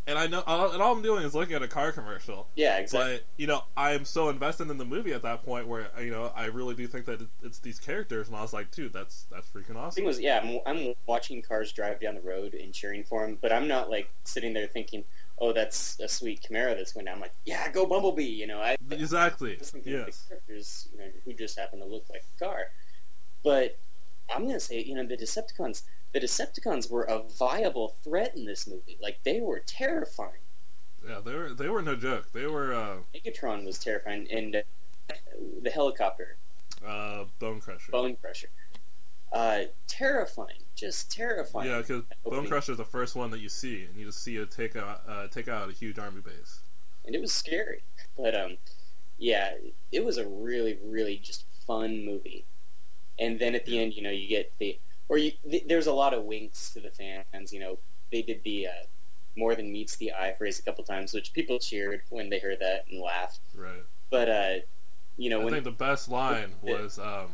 And I know, and all I'm doing is looking at a car commercial. Yeah, exactly. But I'm so invested in the movie at that point where I really do think that it's these characters, and I was like, dude, that's freaking awesome. The thing was, yeah, I'm watching cars drive down the road and cheering for him, but I'm not like sitting there thinking, oh, that's a sweet Camaro that's going down. I'm like, yeah, go Bumblebee. Exactly. Just thinking of the Yes. characters, who just happen to look like a car. But I'm gonna say, the Decepticons were a viable threat in this movie. Like, they were terrifying. Yeah, they were no joke. They were Megatron was terrifying, and the helicopter, Bone Crusher. Bone Crusher, terrifying, just terrifying. Yeah, because Bone Crusher is the first one that you see, and you just see it take out a huge army base. And it was scary. But yeah, it was a really, really just fun movie. And then at the end, you get there's a lot of winks to the fans. They did the "more than meets the eye" phrase a couple times, which people cheered when they heard that and laughed. Right. But I think the best line was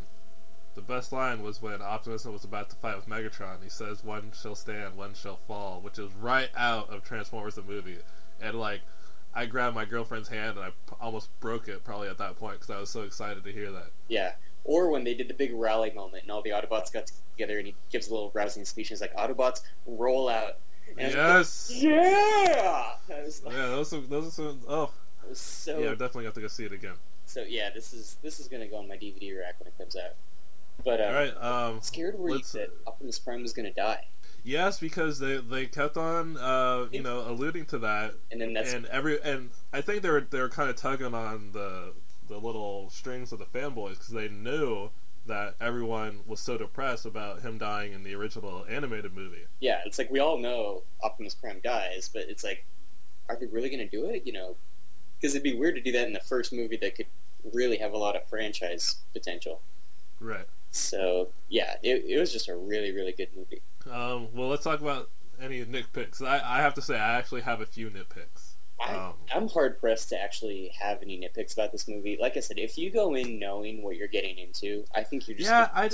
when Optimus was about to fight with Megatron. He says, "One shall stand, one shall fall," which is right out of Transformers the movie. And I grabbed my girlfriend's hand and I almost broke it probably at that point because I was so excited to hear that. Yeah. Or when they did the big rally moment and all the Autobots got together and he gives a little rousing speech and he's like, "Autobots, roll out." And yes! Yeah! Those are some... Oh. It was so... Yeah, I definitely have to go see it again. So, yeah, this is going to go on my DVD rack when it comes out. But, alright, scared were you that Optimus Prime was going to die? Yes, because they kept on, alluding to that. And then and I think they were kind of tugging on the little strings of the fanboys because they knew that everyone was so depressed about him dying in the original animated movie. Yeah, it's like we all know Optimus Prime dies, but it's like, are they really going to do it? Because it'd be weird to do that in the first movie that could really have a lot of franchise potential. Right. So, yeah, it was just a really, really good movie. Well, let's talk about any nitpicks. I have to say, I actually have a few nitpicks. I'm hard-pressed to actually have any nitpicks about this movie. Like I said, if you go in knowing what you're getting into, I think you're just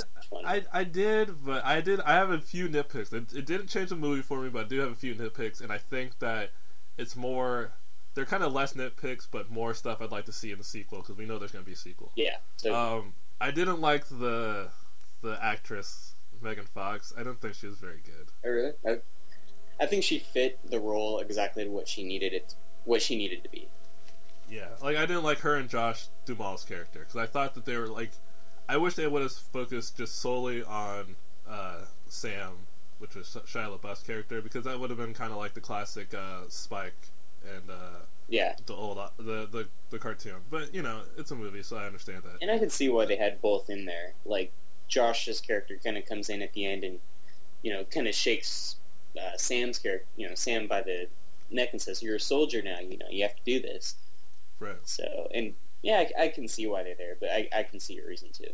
I did, but I have a few nitpicks. It didn't change the movie for me, but I do have a few nitpicks, and I think that it's more... They're kind of less nitpicks, but more stuff I'd like to see in the sequel, because we know there's going to be a sequel. Yeah. So, I didn't like the actress, Megan Fox. I don't think she was very good. Oh, really? I think she fit the role exactly to what she needed to be. Yeah, I didn't like her and Josh Duhamel's character because I thought that they were I wish they would have focused just solely on Sam, which was Shia LaBeouf's character, because that would have been kind of like the classic Spike and the old the cartoon. But it's a movie, so I understand that. And I could see why they had both in there. Like Josh's character kind of comes in at the end and kind of shakes Sam's character, Sam by the neck and says, "You're a soldier now. You have to do this." Right. So, and yeah, I can see why they're there, but I can see your reason too.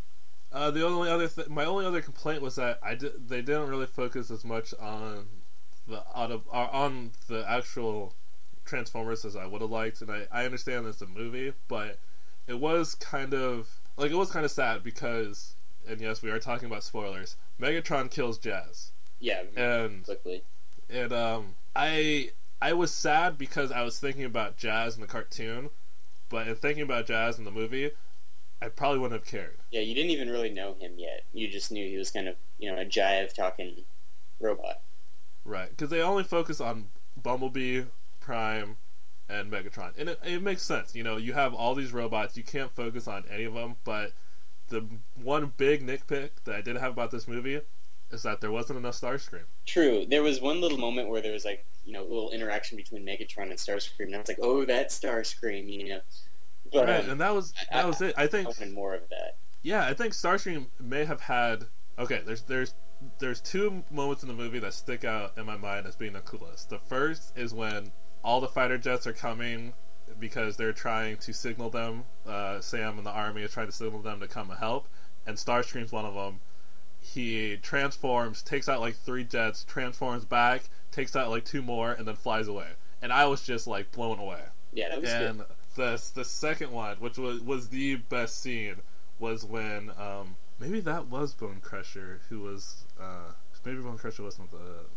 My only other complaint was that they didn't really focus as much on the actual Transformers as I would have liked, and I understand it's a movie, but it was kind of sad because, and yes, we are talking about spoilers. Megatron kills Jazz. Yeah, and quickly. And I was sad because I was thinking about Jazz in the cartoon, but in thinking about Jazz in the movie, I probably wouldn't have cared. Yeah, you didn't even really know him yet. You just knew he was kind of, a jive-talking robot. Right, because they only focus on Bumblebee, Prime, and Megatron. And it makes sense. You have all these robots, you can't focus on any of them, but the one big nitpick that I did have about this movie is that there wasn't enough Starscream. True. There was one little moment where there was a little interaction between Megatron and Starscream, and I was like, oh, that's Starscream, But, right, and that was it. I think I wanted more of that. Yeah, I think Starscream may have had... Okay, there's two moments in the movie that stick out in my mind as being the coolest. The first is when all the fighter jets are coming because they're trying to signal them. Sam and the army is trying to signal them to come and help, and Starscream's one of them. He transforms, takes out 3 jets, transforms back, takes out 2 more, and then flies away. And I was just blown away. Yeah, that was good. And the second one, which was the best scene, was when maybe that was Bone Crusher who was maybe Bone Crusher wasn't the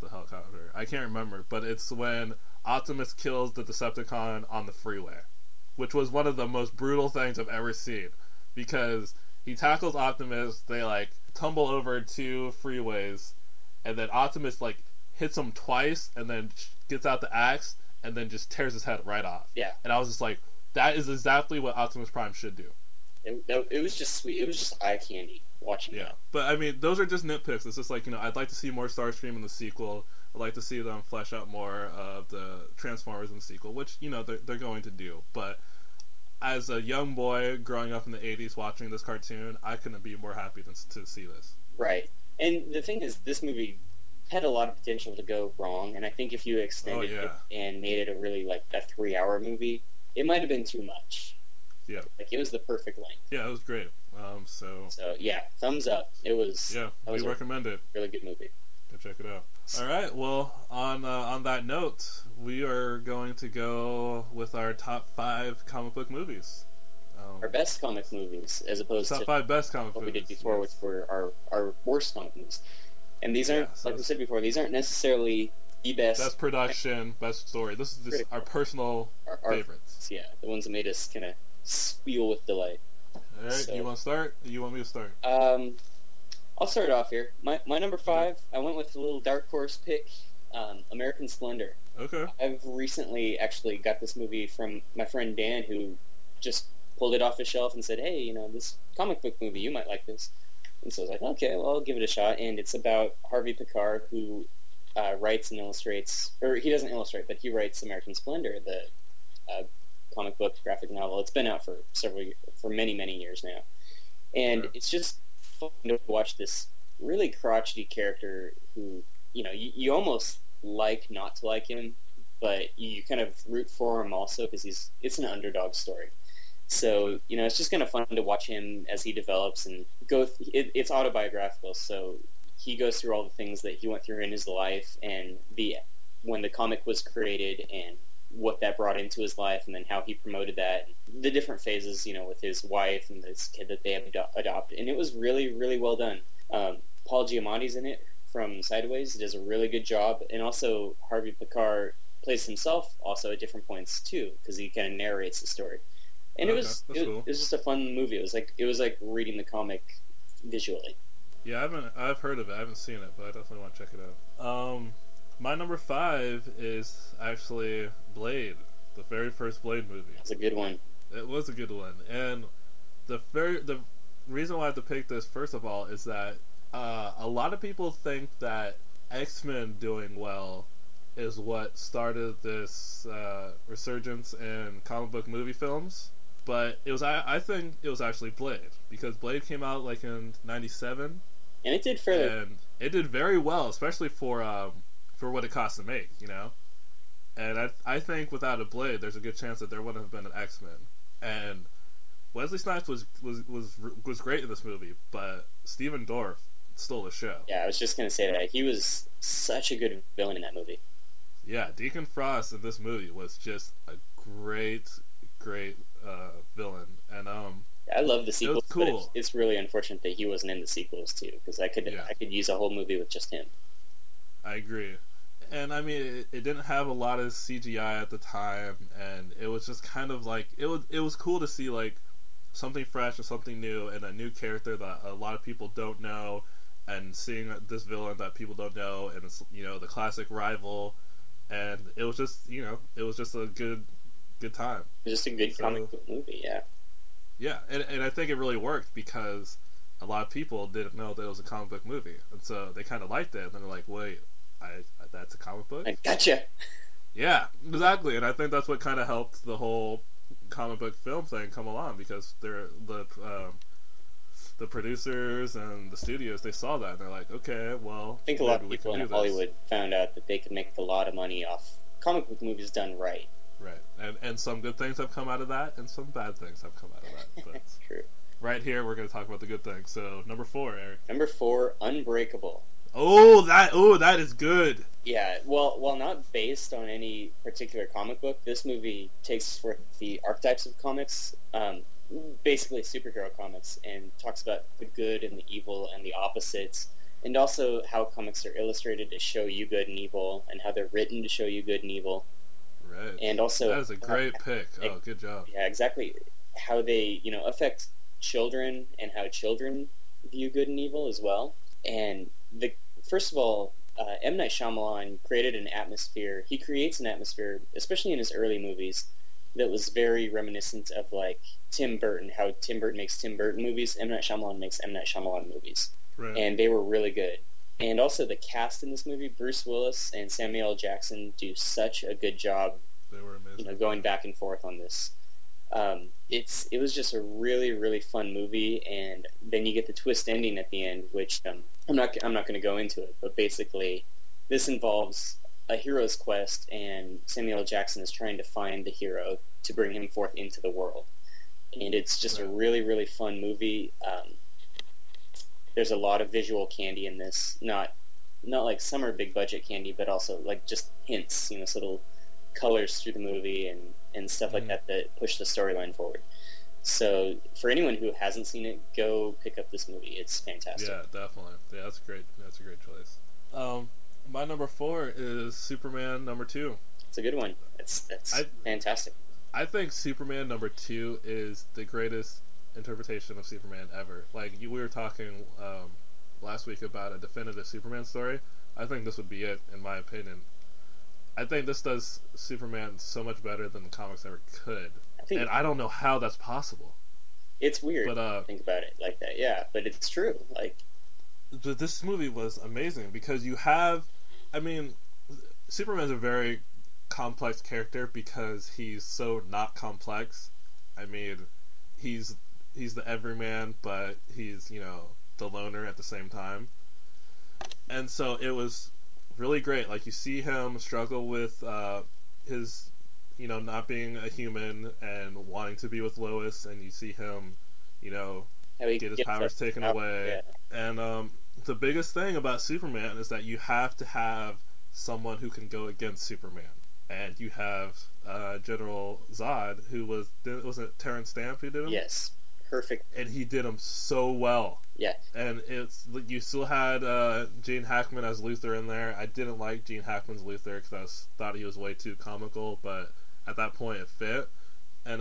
the helicopter. I can't remember, but it's when Optimus kills the Decepticon on the freeway, which was one of the most brutal things I've ever seen, because he tackles Optimus, they like tumble over 2 freeways, and then Optimus like hits him twice, and then gets out the axe, and then just tears his head right off. Yeah. And I was just like, that is exactly what Optimus Prime should do. It was just sweet. It was just eye candy watching that. But I mean, those are just nitpicks. It's just like, I'd like to see more Starscream in the sequel. I'd like to see them flesh out more of the Transformers in the sequel, which, they're going to do. But as a young boy growing up in the 80s watching this cartoon, I couldn't be more happy to see this. Right. And the thing is, this movie had a lot of potential to go wrong, and I think if you extended it and made it a really, like, a 3-hour movie, it might have been too much. Yeah. Like, it was the perfect length. Yeah, it was great. So yeah, thumbs up. It was... Yeah, we recommend it. Really good movie. Go check it out. All right, well, on that note, we are going to go with our top 5 comic book movies. Our best comic movies, as opposed to... Top 5 best comic movies. What we did before, which were our worst comic movies. And these aren't, like we said before, these aren't necessarily the best... Best production, best story. This is just our personal favorites. Yeah, the ones that made us kind of squeal with delight. All right, you want to start? Or you want me to start? I'll start off here. My number 5, I went with a little dark horse pick, American Splendor. Okay. I've recently actually got this movie from my friend Dan, who just pulled it off his shelf and said, hey, this comic book movie, you might like this. And so I was like, okay, well, I'll give it a shot. And it's about Harvey Pekar, who writes and illustrates, or he doesn't illustrate, but he writes American Splendor, the comic book graphic novel. It's been out for many, many years now. And it's just fun to watch this really crotchety character who, you almost like not to like him, but you kind of root for him also because it's an underdog story. So, it's just kind of fun to watch him as he develops and it's autobiographical, so he goes through all the things that he went through in his life and when the comic was created and what that brought into his life, and then how he promoted that, the different phases, with his wife and this kid that they adopted, and it was really, really well done. Paul Giamatti's in it from Sideways. He does a really good job, and also Harvey Pekar plays himself also at different points too, because he kind of narrates the story. And it was just a fun movie. It was like reading the comic visually. Yeah, I've heard of it. I haven't seen it, but I definitely want to check it out. My number 5 is actually Blade, the very first Blade movie. It's a good one. It was a good one, and the reason why I have to pick this, first of all, is that a lot of people think that X-Men doing well is what started this resurgence in comic book movie films. But I think it was actually Blade, because Blade came out like in '97, and it did fairly. And it did very well, especially for what it cost to make, And I think without a Blade, there's a good chance that there wouldn't have been an X-Men. And Wesley Snipes was great in this movie, but Stephen Dorff stole the show. Yeah, I was just gonna say that he was such a good villain in that movie. Yeah, Deacon Frost in this movie was just a great villain, and I love the sequels. It was cool. But it's really unfortunate that he wasn't in the sequels too, because I could use a whole movie with just him. I agree, and I mean it didn't have a lot of CGI at the time, and it was just kind of like it was cool to see like something fresh and something new, and a new character that a lot of people don't know, and seeing this villain that people don't know, and it's the classic rival, and it was just a good time. Just a good comic book movie, yeah. Yeah, and I think it really worked because a lot of people didn't know that it was a comic book movie, and so they kind of liked it, and they're like, "Wait, that's a comic book?" I gotcha. Yeah, exactly, and I think that's what kind of helped the whole comic book film thing come along, because the producers and the studios, they saw that and they're like, "Okay, well, I think a lot of people in Hollywood found out that they could make a lot of money off comic book movies done right." Right, and some good things have come out of that, and some bad things have come out of that. But true. Right here, we're going to talk about the good things. So, number 4, Eric. Number 4, Unbreakable. Oh, that is good. Yeah, well, while not based on any particular comic book, this movie takes forth the archetypes of comics, basically superhero comics, and talks about the good and the evil and the opposites. and also how comics are illustrated to show you good and evil, and how they're written to show you good and evil. Right. And also, that is a great pick. Oh, good job. Yeah, exactly. How they, affect children and how children view good and evil as well. And first of all, M. Night Shyamalan created an atmosphere. He creates an atmosphere, especially in his early movies, that was very reminiscent of like Tim Burton. How Tim Burton makes Tim Burton movies, M. Night Shyamalan makes M. Night Shyamalan movies, right. And they were really good. And also the cast in this movie, Bruce Willis and Samuel L. Jackson, do such a good job. They were amazing. Going back and forth on this. It was just a really, really fun movie, and then you get the twist ending at the end, which I'm not going to go into it, but basically this involves a hero's quest, and Samuel L. Jackson is trying to find the hero to bring him forth into the world, and it's just a really, really fun movie. There's a lot of visual candy in this, not like summer big budget candy, but also like just hints, subtle colors through the movie and stuff like that push the storyline forward. So for anyone who hasn't seen it, go pick up this movie. It's fantastic. Yeah, definitely. Yeah, that's great. That's a great choice. My number 4 is Superman number 2. It's a good one. It's fantastic. I think Superman number 2 is the greatest interpretation of Superman ever. Like we were talking last week about a definitive Superman story. I think this would be it, in my opinion. I think this does Superman so much better than the comics ever could. And I don't know how that's possible. It's weird to think about it like that, yeah, but it's true. But this movie was amazing because you have... I mean, Superman's a very complex character because he's so not complex. I mean, he's the everyman, but he's, the loner at the same time. And so it was really great. Like, you see him struggle with his, not being a human and wanting to be with Lois, and you see him, get his powers taken away. Yeah. And the biggest thing about Superman is that you have to have someone who can go against Superman. And you have General Zod, who was it Terrence Stamp who did him? Yes. Perfect. And he did him so well. Yeah. And you still had Gene Hackman as Luthor in there. I didn't like Gene Hackman's Luthor because I thought he was way too comical, but at that point it fit. And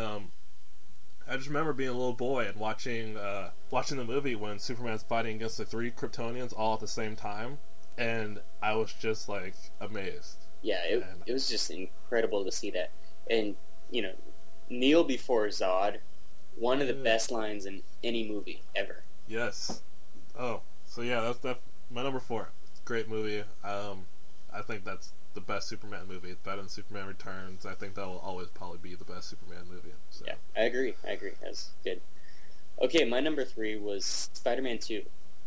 I just remember being a little boy and watching the movie when Superman's fighting against the 3 Kryptonians all at the same time, and I was just like amazed. Yeah, it was just incredible to see that. And kneel before Zod. One of the best lines in any movie ever. Yes. Oh, so yeah, that's my number 4. Great movie. I think that's the best Superman movie. It's better than Superman Returns. I think that will always probably be the best Superman movie. So. Yeah, I agree. That's good. Okay, my number 3 was Spider-Man 2.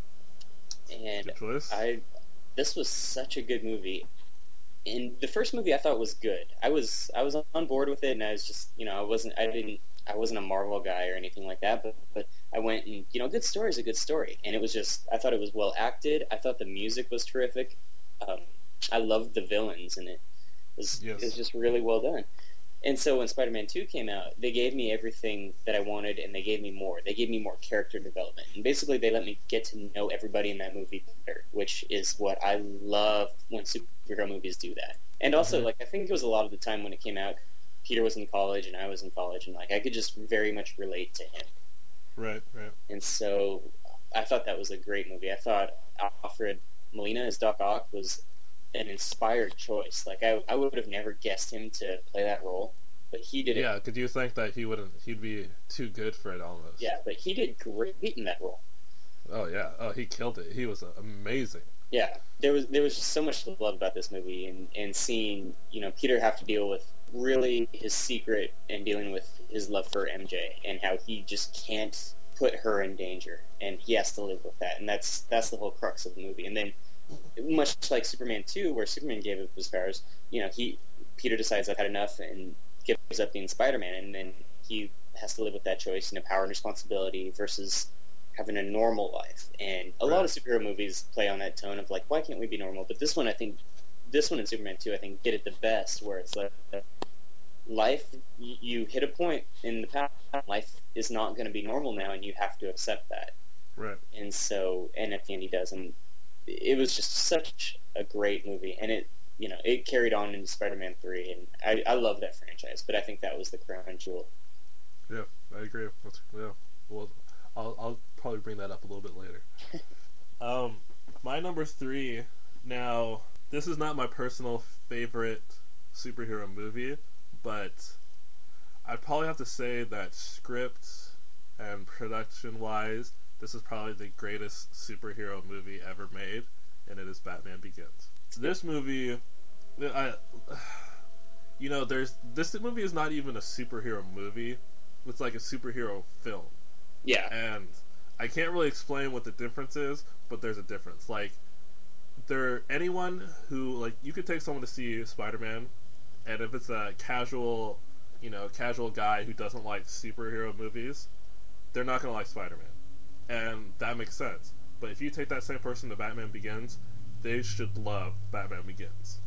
And good choice. This was such a good movie. And the first movie I thought was good. I was on board with it, and I was just, I wasn't a Marvel guy or anything like that, but I went and, good story is a good story. And it was just, I thought it was well acted. I thought the music was terrific. I loved the villains in it. It was just really well done. And so when Spider-Man 2 came out, they gave me everything that I wanted, and they gave me more. They gave me more character development. And basically they let me get to know everybody in that movie better, which is what I love when superhero movies do that. And also, I think it was a lot of the time when it came out, Peter was in college and I was in college, and I could just very much relate to him. Right. And so I thought that was a great movie. I thought Alfred Molina as Doc Ock was an inspired choice. I would have never guessed him to play that role, but he did it. Yeah, because you think that he'd be too good for it almost. Yeah, but he did great in that role. Oh yeah, he killed it. He was amazing. Yeah, there was just so much to love about this movie, and seeing Peter have to deal with really his secret and dealing with his love for MJ and how he just can't put her in danger, and he has to live with that, and that's the whole crux of the movie. And then, much like Superman 2, where Superman gave up his powers, Peter decides I've had enough and gives up being Spider-Man, and then he has to live with that choice, power and responsibility versus having a normal life. And a lot of superhero movies play on that tone of why can't we be normal? But this one and Superman 2, I think, did it the best, where it's life, you hit a point in the past, life is not going to be normal now, and you have to accept that. Right. And so, and at the end he does, and it was just such a great movie, and it carried on into Spider-Man 3, and I love that franchise, but I think that was the crown jewel. Yeah, I agree. Yeah, well, I'll probably bring that up a little bit later. My number 3. Now, this is not my personal favorite superhero movie, but I'd probably have to say that script and production-wise, this is probably the greatest superhero movie ever made, and it is Batman Begins. This movie, this movie is not even a superhero movie. It's like a superhero film. Yeah. And I can't really explain what the difference is, but there's a difference. Like, anyone who, like, you could take someone to see Spider-Man, and if it's a casual guy who doesn't like superhero movies, they're not going to like Spider-Man. And that makes sense. But if you take that same person to Batman Begins, they should love Batman Begins.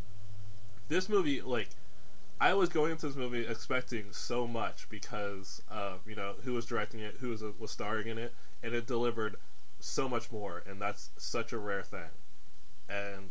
This movie, like, I was going into this movie expecting so much because of, who was directing it, who was starring in it, and it delivered so much more, and that's such a rare thing. And,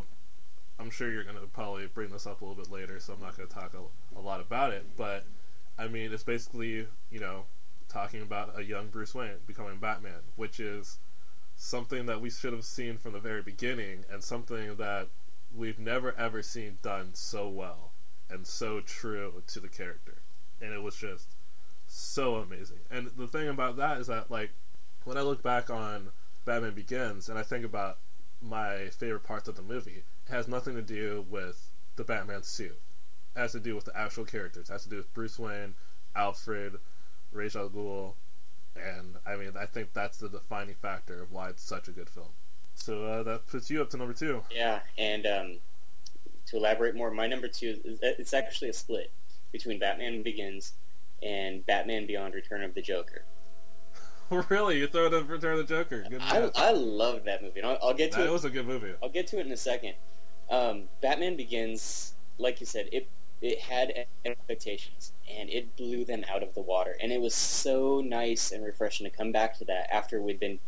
I'm sure you're going to probably bring this up a little bit later, so I'm not going to talk a lot about it, but, I mean, it's basically, talking about a young Bruce Wayne becoming Batman, which is something that we should have seen from the very beginning, and something that we've never ever seen done so well, and so true to the character. And it was just so amazing. And the thing about that is that, like, when I look back on Batman Begins, and I think about my favorite parts of the movie, it has nothing to do with the Batman suit. It has to do with the actual characters. It has to do with Bruce Wayne, Alfred, Ra's al Ghul, and I mean, I think that's the defining factor of why it's such a good film. So that puts you up to number 2. Yeah, and to elaborate more, my number 2 it's actually a split between Batman Begins and Batman Beyond: Return of the Joker. Really? You throw it in for Return of the Joker? Good enough. I love that movie. And I'll get to it. That was a good movie. I'll get to it in a second. Batman Begins, like you said, it had expectations, and it blew them out of the water. And it was so nice and refreshing to come back to that after we'd been,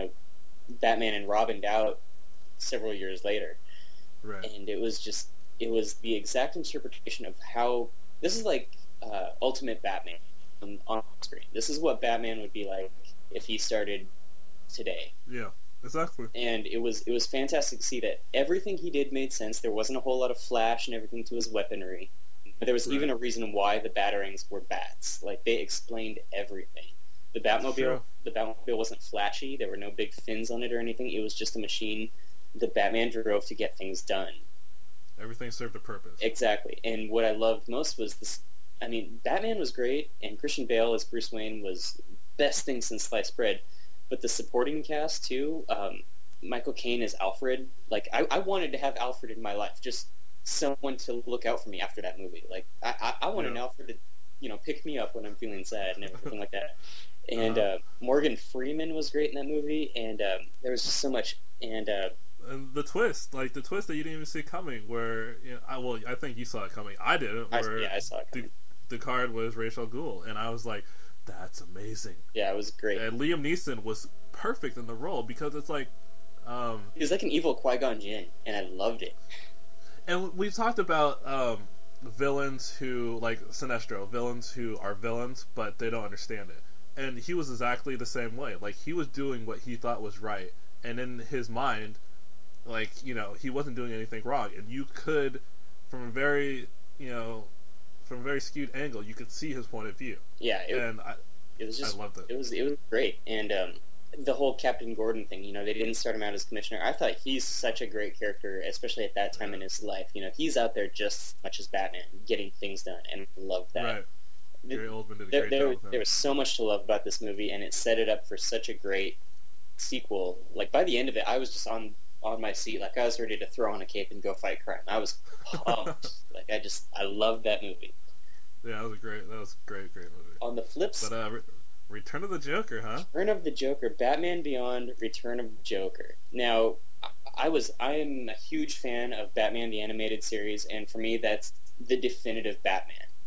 Batman and Robin'd out several years later. Right. And it was the exact interpretation of how, this is like Ultimate Batman on screen. This is what Batman would be like if he started today. Yeah. Exactly. And it was fantastic to see that everything he did made sense. There wasn't a whole lot of flash and everything to his weaponry. But there was even a reason why the Batarangs were bats. Like, they explained everything. The Batmobile wasn't flashy. There were no big fins on it or anything. It was just a machine that Batman drove to get things done. Everything served a purpose. Exactly. And what I loved most was this. I mean, Batman was great, and Christian Bale as Bruce Wayne was best thing since sliced bread. But the supporting cast, too, Michael Caine as Alfred, like, I wanted to have Alfred in my life, just someone to look out for me after that movie. Like, I want an Alfred to, pick me up when I'm feeling sad and everything like that. And Morgan Freeman was great in that movie, and there was just so much, and the twist that you didn't even see coming, where, I think you saw it coming. I didn't, where I saw it coming. The card was Ra's al Ghul, and I was like, that's amazing. Yeah, it was great. And Liam Neeson was perfect in the role, because it's like... he was like an evil Qui-Gon Jinn, and I loved it. And we've talked about villains who, like Sinestro, villains who are villains, but they don't understand it. And he was exactly the same way. Like, he was doing what he thought was right, and in his mind, like, he wasn't doing anything wrong. And you could, from a very skewed angle, you could see his point of view. Yeah, I loved it. It was great, and the whole Captain Gordon thing. They didn't start him out as commissioner. I thought he's such a great character, especially at that time in his life. He's out there just as much as Batman, getting things done, and I loved that. Right. Gary Oldman did a great job with that. There was so much to love about this movie, and it set it up for such a great sequel. Like, by the end of it, I was just on my seat, like, I was ready to throw on a cape and go fight crime. I was pumped. Like, I loved that movie. Yeah, that was a great movie. On the flip side, but Return of the Joker, huh? Return of the Joker, Batman Beyond, Return of the Joker. Now, I am a huge fan of Batman the Animated Series, and for me, that's the definitive Batman.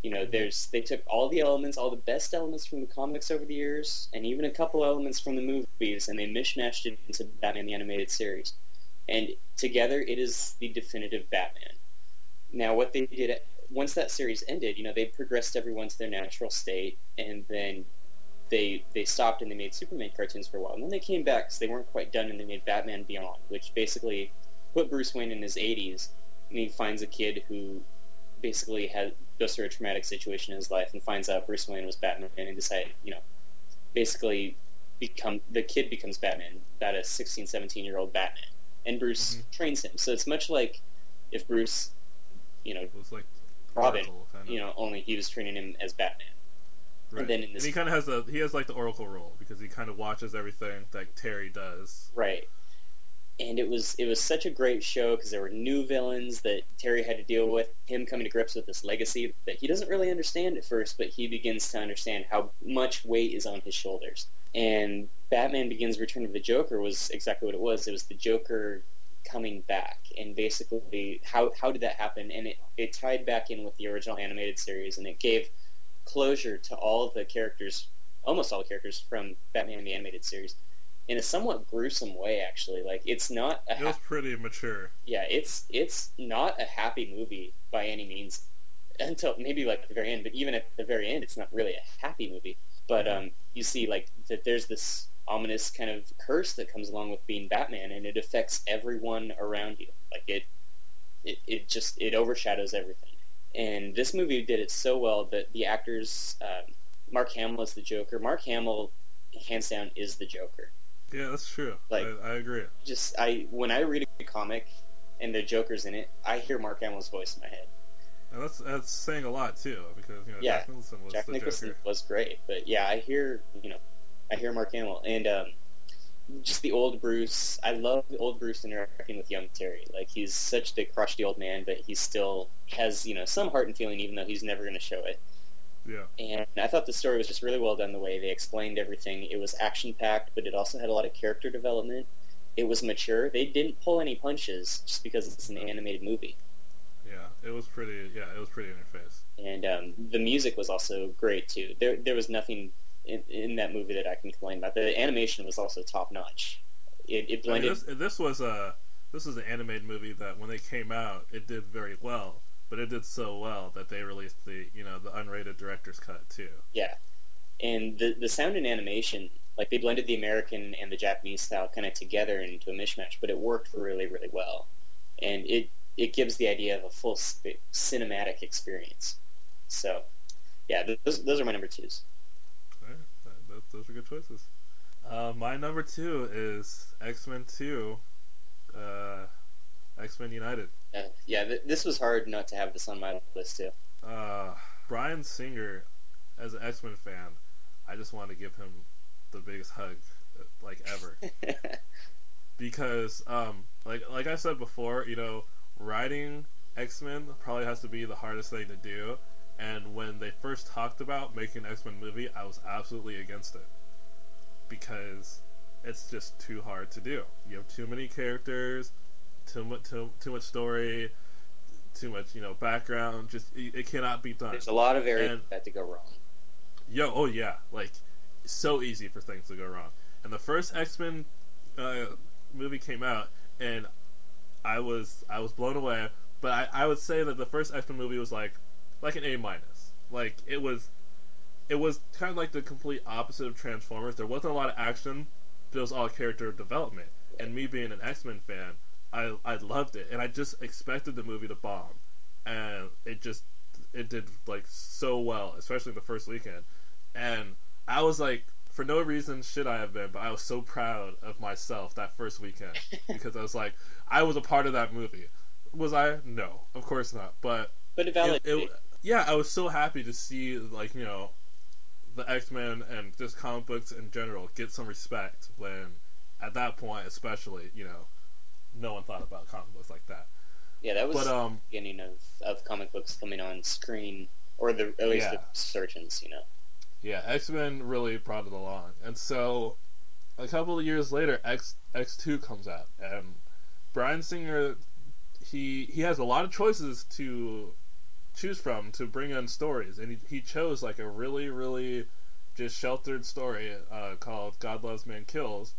They took all the elements, all the best elements from the comics over the years, and even a couple elements from the movies, and they mishmashed it into Batman the Animated Series. And together, it is the definitive Batman. Now, what they did once that series ended, they progressed everyone to their natural state, and then they stopped and they made Superman cartoons for a while, and then they came back because they weren't quite done, and they made Batman Beyond, which basically put Bruce Wayne in his 80s, and he finds a kid who basically goes through a traumatic situation in his life and finds out Bruce Wayne was Batman and decided, basically the kid becomes Batman, about a 16, 17-year-old Batman. And Bruce trains him. So it's much like if Bruce, it was like Robin, kind of. Only he was training him as Batman. Right. And then in this, and he kind of has like the Oracle role because he kind of watches everything that Terry does. Right. And it was such a great show because there were new villains that Terry had to deal with, him coming to grips with this legacy that he doesn't really understand at first, but he begins to understand how much weight is on his shoulders. And Batman Begins Return of the Joker was exactly what it was. It was the Joker coming back. And basically, how did that happen? And it tied back in with the original animated series, and it gave closure to all the characters, almost all the characters from Batman the Animated Series, in a somewhat gruesome way, actually. Like, it's not it was pretty mature. Yeah, it's not a happy movie by any means until maybe like the very end. But even at the very end, it's not really a happy movie. But you see, like, that there's this ominous kind of curse that comes along with being Batman, and it affects everyone around you. Like, it overshadows everything. And this movie did it so well that the actors, Mark Hamill is the Joker. Mark Hamill, hands down, is the Joker. Yeah, that's true. Like, I agree. When I read a comic and the Joker's in it, I hear Mark Hamill's voice in my head. And that's saying a lot too, because Jack Nicholson was the Joker. Was great, but yeah, I hear Mark Hamill, and just the old Bruce. I love the old Bruce interacting with young Terry. Like, he's such the crusty old man, but he still has some heart and feeling, even though he's never going to show it. Yeah. And I thought the story was just really well done. The way they explained everything, it was action packed, but it also had a lot of character development. It was mature. They didn't pull any punches just because it's an animated movie. Yeah, it was pretty in your face. And the music was also great too. There was nothing in that movie that I can complain about. The animation was also top notch. It blended. This was an animated movie that when they came out, it did very well. But it did so well that they released the unrated director's cut too. Yeah, and the sound and animation, like, they blended the American and the Japanese style kind of together into a mishmash, but it worked really, really well, and it gives the idea of a full cinematic experience. So, yeah, those are my number twos. All right, those are good choices. My number 2 is X-Men 2. X-Men United. This was hard not to have this on my list too. Bryan Singer, as an X-Men fan, I just want to give him the biggest hug, like, ever. Because, like I said before, writing X-Men probably has to be the hardest thing to do. And when they first talked about making an X-Men movie, I was absolutely against it. Because it's just too hard to do. You have too many characters, too much story, too much background. Just it cannot be done. There's a lot of areas that to go wrong. Like, so easy for things to go wrong. And the first X-Men movie came out, and I was blown away. But I would say that the first X-Men movie was like an A-. Like, it was kind of like the complete opposite of Transformers. There wasn't a lot of action, but it was all character development. And me being an X-Men fan, I loved it, and I just expected the movie to bomb, and it did like so well, especially the first weekend. And I was like, for no reason should I have been, but I was so proud of myself that first weekend because I was like, I was a part of that movie. Was I? No, of course not. But it validated. I was so happy to see, like, the X-Men and just comic books in general get some respect when, at that point especially, no one thought about comic books like that. Yeah, that was the beginning of comic books coming on screen, or at least the resurgence, Yeah, X-Men really brought it along. And so, a couple of years later, X2 comes out, and Bryan Singer, he has a lot of choices to choose from to bring in stories, and he chose like a really, really just sheltered story called God Loves, Man Kills,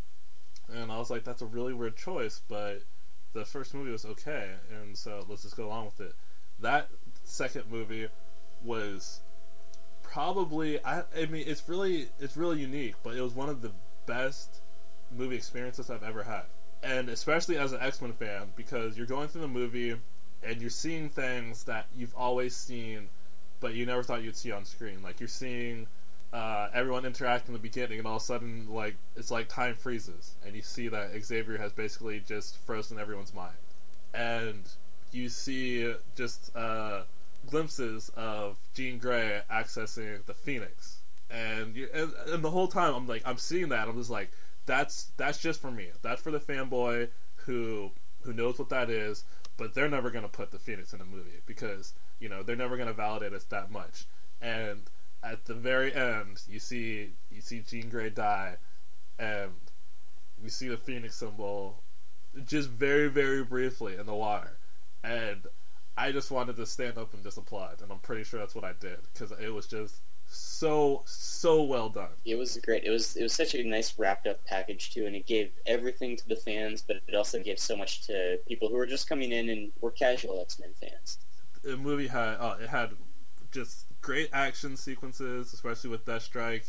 and I was like, that's a really weird choice, but the first movie was okay, and so let's just go along with it. That second movie was probably, I mean, it's really unique, but it was one of the best movie experiences I've ever had, and especially as an X-Men fan, because you're going through the movie and you're seeing things that you've always seen, but you never thought you'd see on screen. Like, you're seeing everyone interact in the beginning, and all of a sudden, like, it's like time freezes, and you see that Xavier has basically just frozen everyone's mind. And you see just glimpses of Jean Grey accessing the Phoenix. And the whole time, I'm seeing that, I'm just like, that's just for me. That's for the fanboy who knows what that is, but they're never going to put the Phoenix in a movie, because, you know, they're never going to validate us that much. And at the very end, you see Jean Grey die, and we see the Phoenix symbol just very, very briefly in the water. And I just wanted to stand up and just applaud, and I'm pretty sure that's what I did, because it was just so well done. It was great. It was such a nice wrapped up package too, and it gave everything to the fans, but it also gave so much to people who were just coming in and were casual X-Men fans. The movie had just great action sequences, especially with Deathstrike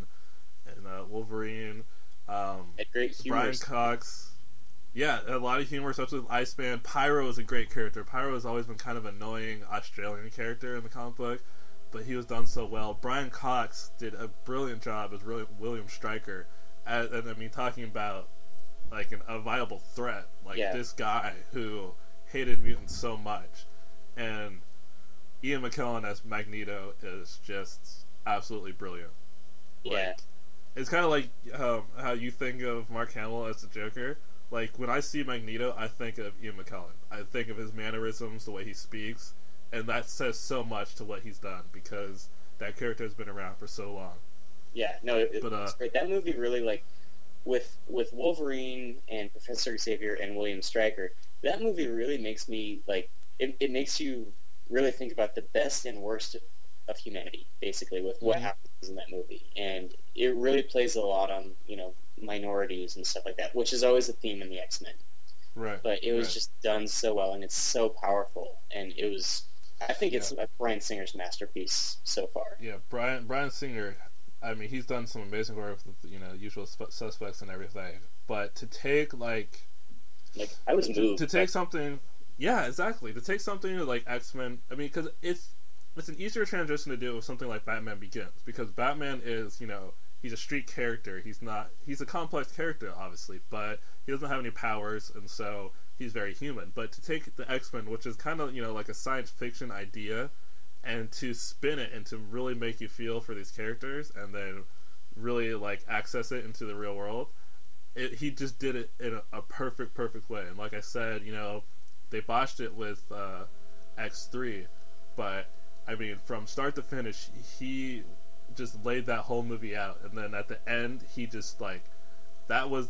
and Wolverine. Great humor. Brian Cox. Yeah, a lot of humor, especially with Iceman. Pyro is a great character. Pyro has always been kind of an annoying Australian character in the comic book, but he was done so well. Brian Cox did a brilliant job as William Stryker, and I mean, talking about like a viable threat, like this guy who hated mutants so much, and Ian McKellen as Magneto is just absolutely brilliant. Like, it's kind of like how you think of Mark Hamill as the Joker. Like, when I see Magneto, I think of Ian McKellen. I think of his mannerisms, the way he speaks, and that says so much to what he's done, because that character has been around for so long. Yeah, no, it's great. That movie really, like, with Wolverine and Professor Xavier and William Stryker, that movie really makes me, like, it makes you really think about the best and worst of humanity, basically, with what happens in that movie. And it really plays a lot on, you know, minorities and stuff like that, which is always a theme in the X-Men. Right. But it was just done so well, and it's so powerful. And it was, I think it's Bryan Singer's masterpiece so far. Yeah, Bryan Singer, I mean, he's done some amazing work with, you know, Usual Suspects and everything. But to take, like I was moved. To take something... Yeah, exactly. To take something like X-Men, I mean, because it's an easier transition to do with something like Batman Begins, because Batman is, you know, he's a street character. He's a complex character, obviously, but he doesn't have any powers, and so he's very human. But to take the X-Men, which is kind of, you know, like a science fiction idea, and to spin it and to really make you feel for these characters, and then really, like, access it into the real world, he just did it in a perfect way. And like I said, you know, they botched it with X3, but I mean, from start to finish, he just laid that whole movie out, and then at the end, he just that was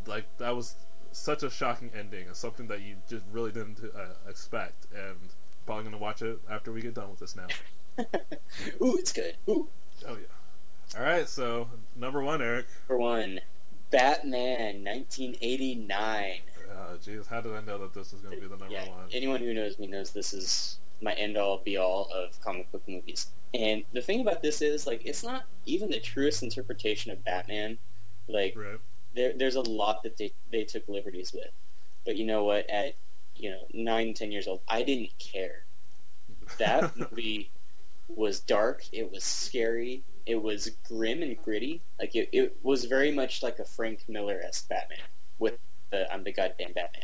such a shocking ending, and something that you just really didn't expect. And probably gonna watch it after we get done with this now. Ooh, it's good. Ooh. Oh yeah. All right, so number one, Eric. Number one, Batman, 1989. Jeez, how did I know that this was going to be the number one? Anyone who knows me knows this is my end-all, be-all of comic book movies. And the thing about this is, like, it's not even the truest interpretation of Batman. Like, there's a lot that they took liberties with. But you know what? At, 9, 10 years old, I didn't care. That movie was dark. It was scary. It was grim and gritty. Like, it was very much like a Frank Miller-esque Batman with I'm the goddamn Batman.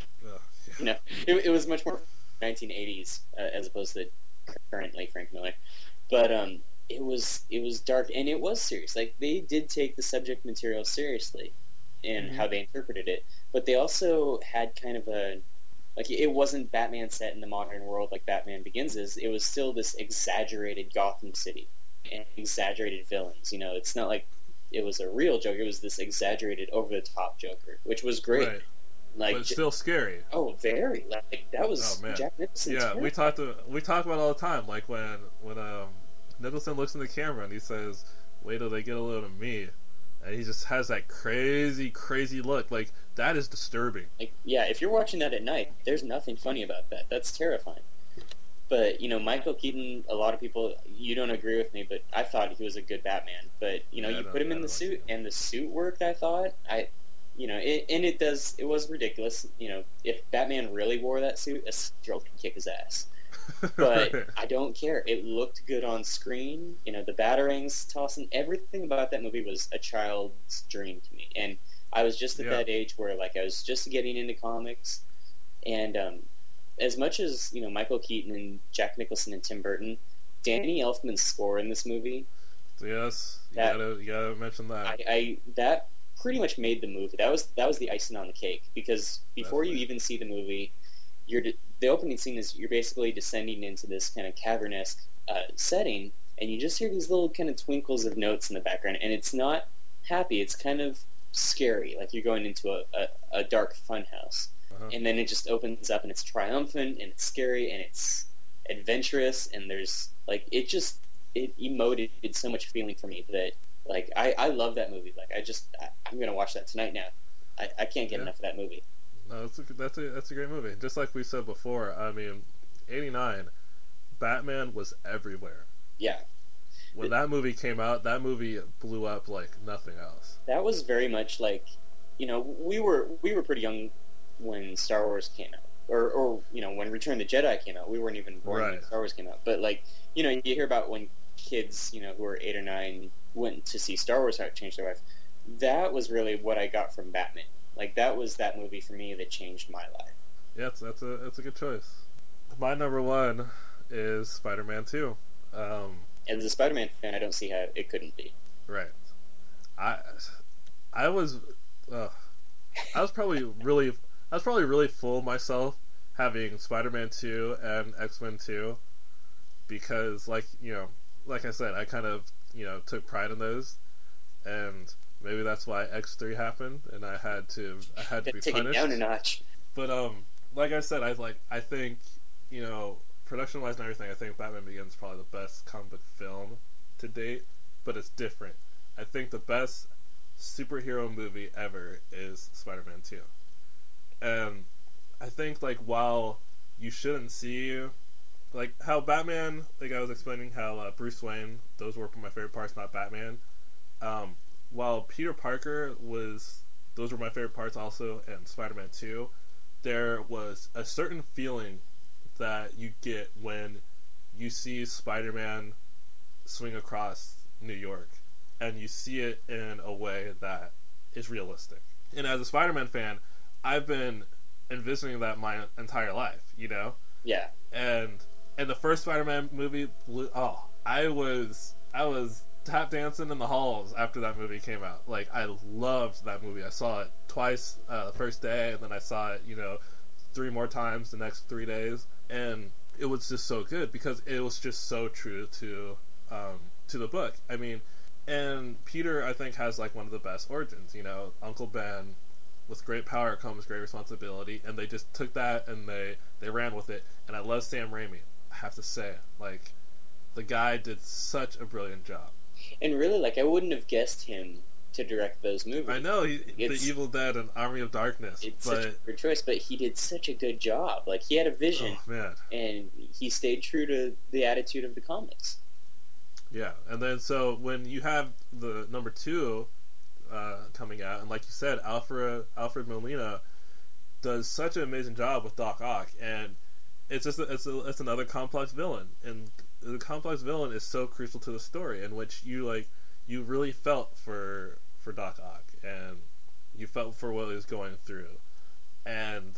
It was much more 1980s as opposed to currently Frank Miller. But it was dark, and it was serious. Like, they did take the subject material seriously in how they interpreted it, but they also had kind of it wasn't Batman set in the modern world like Batman Begins is. It was still this exaggerated Gotham City and exaggerated villains. It's not like it was a real Joker. It was this exaggerated, over-the-top Joker, which was great. Like, but it's still scary. Oh, very. Like that was Jack Nicholson. Yeah, we talk about it all the time. Like when Nicholson looks in the camera and he says, "Wait till they get a load of me," and he just has that crazy look. Like that is disturbing. Like, yeah, if you're watching that at night, there's nothing funny about that. That's terrifying. But, you know, Michael Keaton, a lot of people, you don't agree with me, but I thought he was a good Batman. But, you know, you put him in the suit, and the suit worked, I thought. It was ridiculous. You know, if Batman really wore that suit, a 6-year-old could kick his ass. But I don't care. It looked good on screen. You know, the batarangs tossing, everything about that movie was a child's dream to me. And I was just at that age where, like, I was just getting into comics. And, as much as, you know, Michael Keaton and Jack Nicholson and Tim Burton, Danny Elfman's score in this movie... Yes, you gotta mention that. That pretty much made the movie. That was the icing on the cake, because before you even see the movie, the opening scene is you're basically descending into this kind of cavern-esque setting, and you just hear these little kind of twinkles of notes in the background, and it's not happy, it's kind of scary, like you're going into a dark funhouse. And then it just opens up and it's triumphant and it's scary and it's adventurous, and there's like it emoted so much feeling for me that like I love that movie. Like I'm gonna watch that tonight now. I can't get enough of that movie. No, that's a great movie. Just like we said before, I mean, '89, Batman was everywhere. Yeah. When that movie came out, that movie blew up like nothing else. That was very much like, you know, we were pretty young when Star Wars came out, or you know, when Return of the Jedi came out. We weren't even born when Star Wars came out. But like, you know, you hear about when kids, you know, who were 8 or 9 went to see Star Wars, how it changed their life. That was really what I got from Batman. Like that was that movie for me that changed my life. Yeah, that's a good choice. My number one is Spider-Man 2. As a Spider-Man fan, I don't see how it couldn't be. Right. I was probably really full of myself having Spider-Man 2 and X-Men 2, because like I said, I kind of, you know, took pride in those, and maybe that's why X3 happened, and I had to be take punished. It down a notch. But like I said, I think, you know, production-wise and everything, I think Batman Begins is probably the best comic book film to date, but it's different. I think the best superhero movie ever is Spider-Man 2. And I think, like, while you shouldn't see, like, how Batman, like I was explaining how Bruce Wayne, those were my favorite parts, not Batman. While Peter Parker those were my favorite parts also, and Spider-Man 2, there was a certain feeling that you get when you see Spider-Man swing across New York, and you see it in a way that is realistic. And as a Spider-Man fan, I've been envisioning that my entire life, you know? Yeah. And the first Spider-Man movie, I was tap dancing in the halls after that movie came out. Like, I loved that movie. I saw it twice the first day, and then I saw it, you know, 3 more times the next 3 days, and it was just so good because it was just so true to the book. I mean, and Peter, I think, has like one of the best origins. You know, Uncle Ben, with great power comes great responsibility, and they just took that and they ran with it. And I love Sam Raimi. I have to say, like, the guy did such a brilliant job. And really, like, I wouldn't have guessed him to direct those movies. I know, The Evil Dead and Army of Darkness. It's such a good choice, but he did such a good job. Like, he had a vision, and he stayed true to the attitude of the comics. Yeah, and then so when you have the number 2 coming out, and like you said, Alfred Molina does such an amazing job with Doc Ock, and it's just it's another complex villain, and the complex villain is so crucial to the story, in which you really felt for Doc Ock, and you felt for what he was going through. And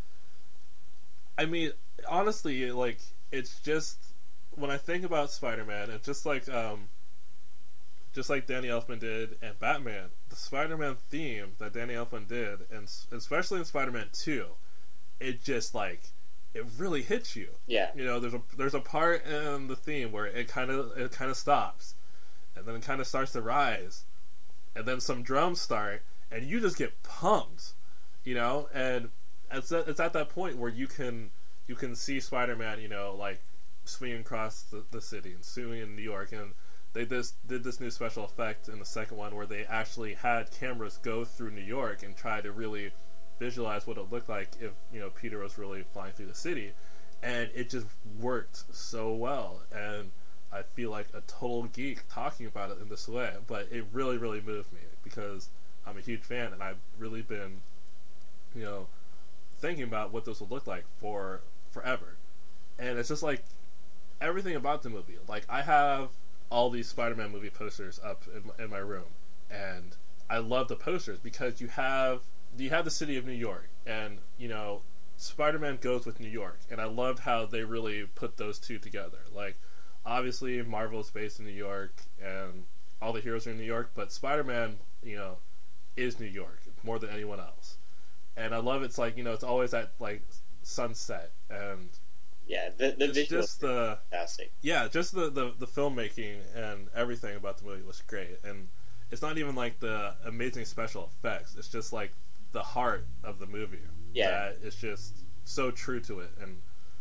I mean, honestly, like, it's just, when I think about Spider-Man, it's just like Danny Elfman did and Batman, the Spider-Man theme that Danny Elfman did, and especially in Spider-Man 2, it just, like, it really hits you. Yeah. You know, there's a part in the theme where it kind of stops, and then it kind of starts to rise, and then some drums start, and you just get pumped. you know, and it's at that point where you can see Spider-Man, you know, like swinging across the city and swinging in New York, and they did this new special effect in the second one where they actually had cameras go through New York and try to really visualize what it looked like if, you know, Peter was really flying through the city, and it just worked so well. And I feel like a total geek talking about it in this way, but it really, really moved me because I'm a huge fan, and I've really been, you know, thinking about what this would look like for forever. And it's just like everything about the movie. Like, I have all these Spider-Man movie posters up in my room, and I love the posters because you have the city of New York, and, you know, Spider-Man goes with New York, and I loved how they really put those two together. Like, obviously Marvel is based in New York, and all the heroes are in New York, but Spider-Man, you know, is New York more than anyone else. And I love it's like, you know, it's always at like sunset, and yeah, the visuals just the fantastic. Yeah, just the filmmaking and everything about the movie was great. And it's not even like the amazing special effects. It's just like the heart of the movie. Yeah, that is just so true to it. And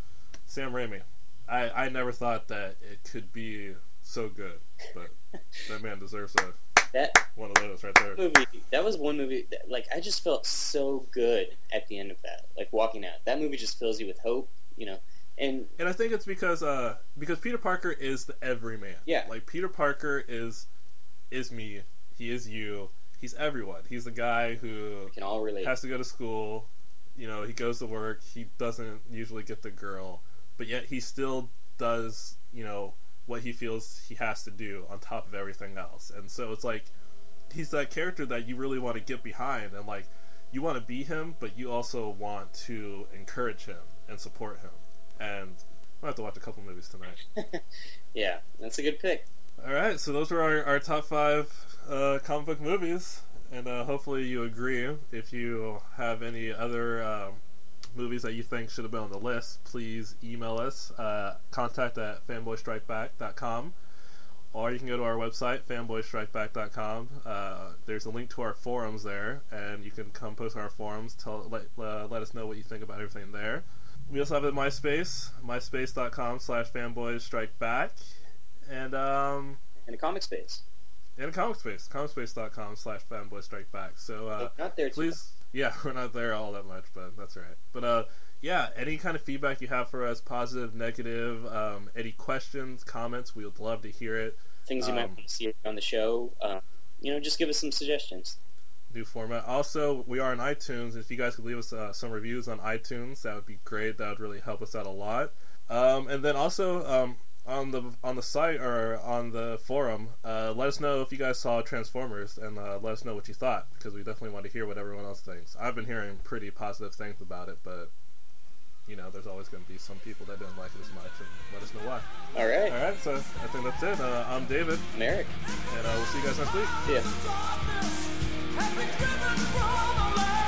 Sam Raimi, I never thought that it could be so good, but that man deserves one of those right there. That was one movie that, like, I just felt so good at the end of that. Like, walking out, that movie just fills you with hope, you know. And I think it's because Peter Parker is the everyman. Yeah. Like, Peter Parker is me. He is you. He's everyone. He's the guy who we can all relate. Has to go to school. You know, he goes to work. He doesn't usually get the girl, but yet he still does, you know, what he feels he has to do on top of everything else. And so it's like, he's that character that you really want to get behind, and like, you want to be him, but you also want to encourage him and support him. And I'll have to watch a couple movies tonight. Yeah, that's a good pick. Alright, so those were our top 5 comic book movies, and hopefully you agree. If you have any other movies that you think should have been on the list, please email us, contact@fanboystrikeback.com, or you can go to our website, fanboystrikeback.com. There's a link to our forums there, and you can come post on our forums, let us know what you think about everything there. We also have a MySpace, myspace.com/fanboystrikeback, and a comic space. And a comic space, comicspace.com/fanboystrikeback. So, not there please, yeah, we're not there all that much, but that's all right. But, yeah, any kind of feedback you have for us, positive, negative, any questions, comments, we would love to hear it. Things you might want to see on the show, you know, just give us some suggestions. New format. Also, we are on iTunes. If you guys could leave us some reviews on iTunes, that would be great. That would really help us out a lot. And then also, on the site or on the forum, let us know if you guys saw Transformers, and let us know what you thought, because we definitely want to hear what everyone else thinks. I've been hearing pretty positive things about it, but, you know, there's always going to be some people that didn't like it as much, and let us know why. Alright, so I think that's it. I'm David. I'm Eric. And we'll see you guys next week. See ya.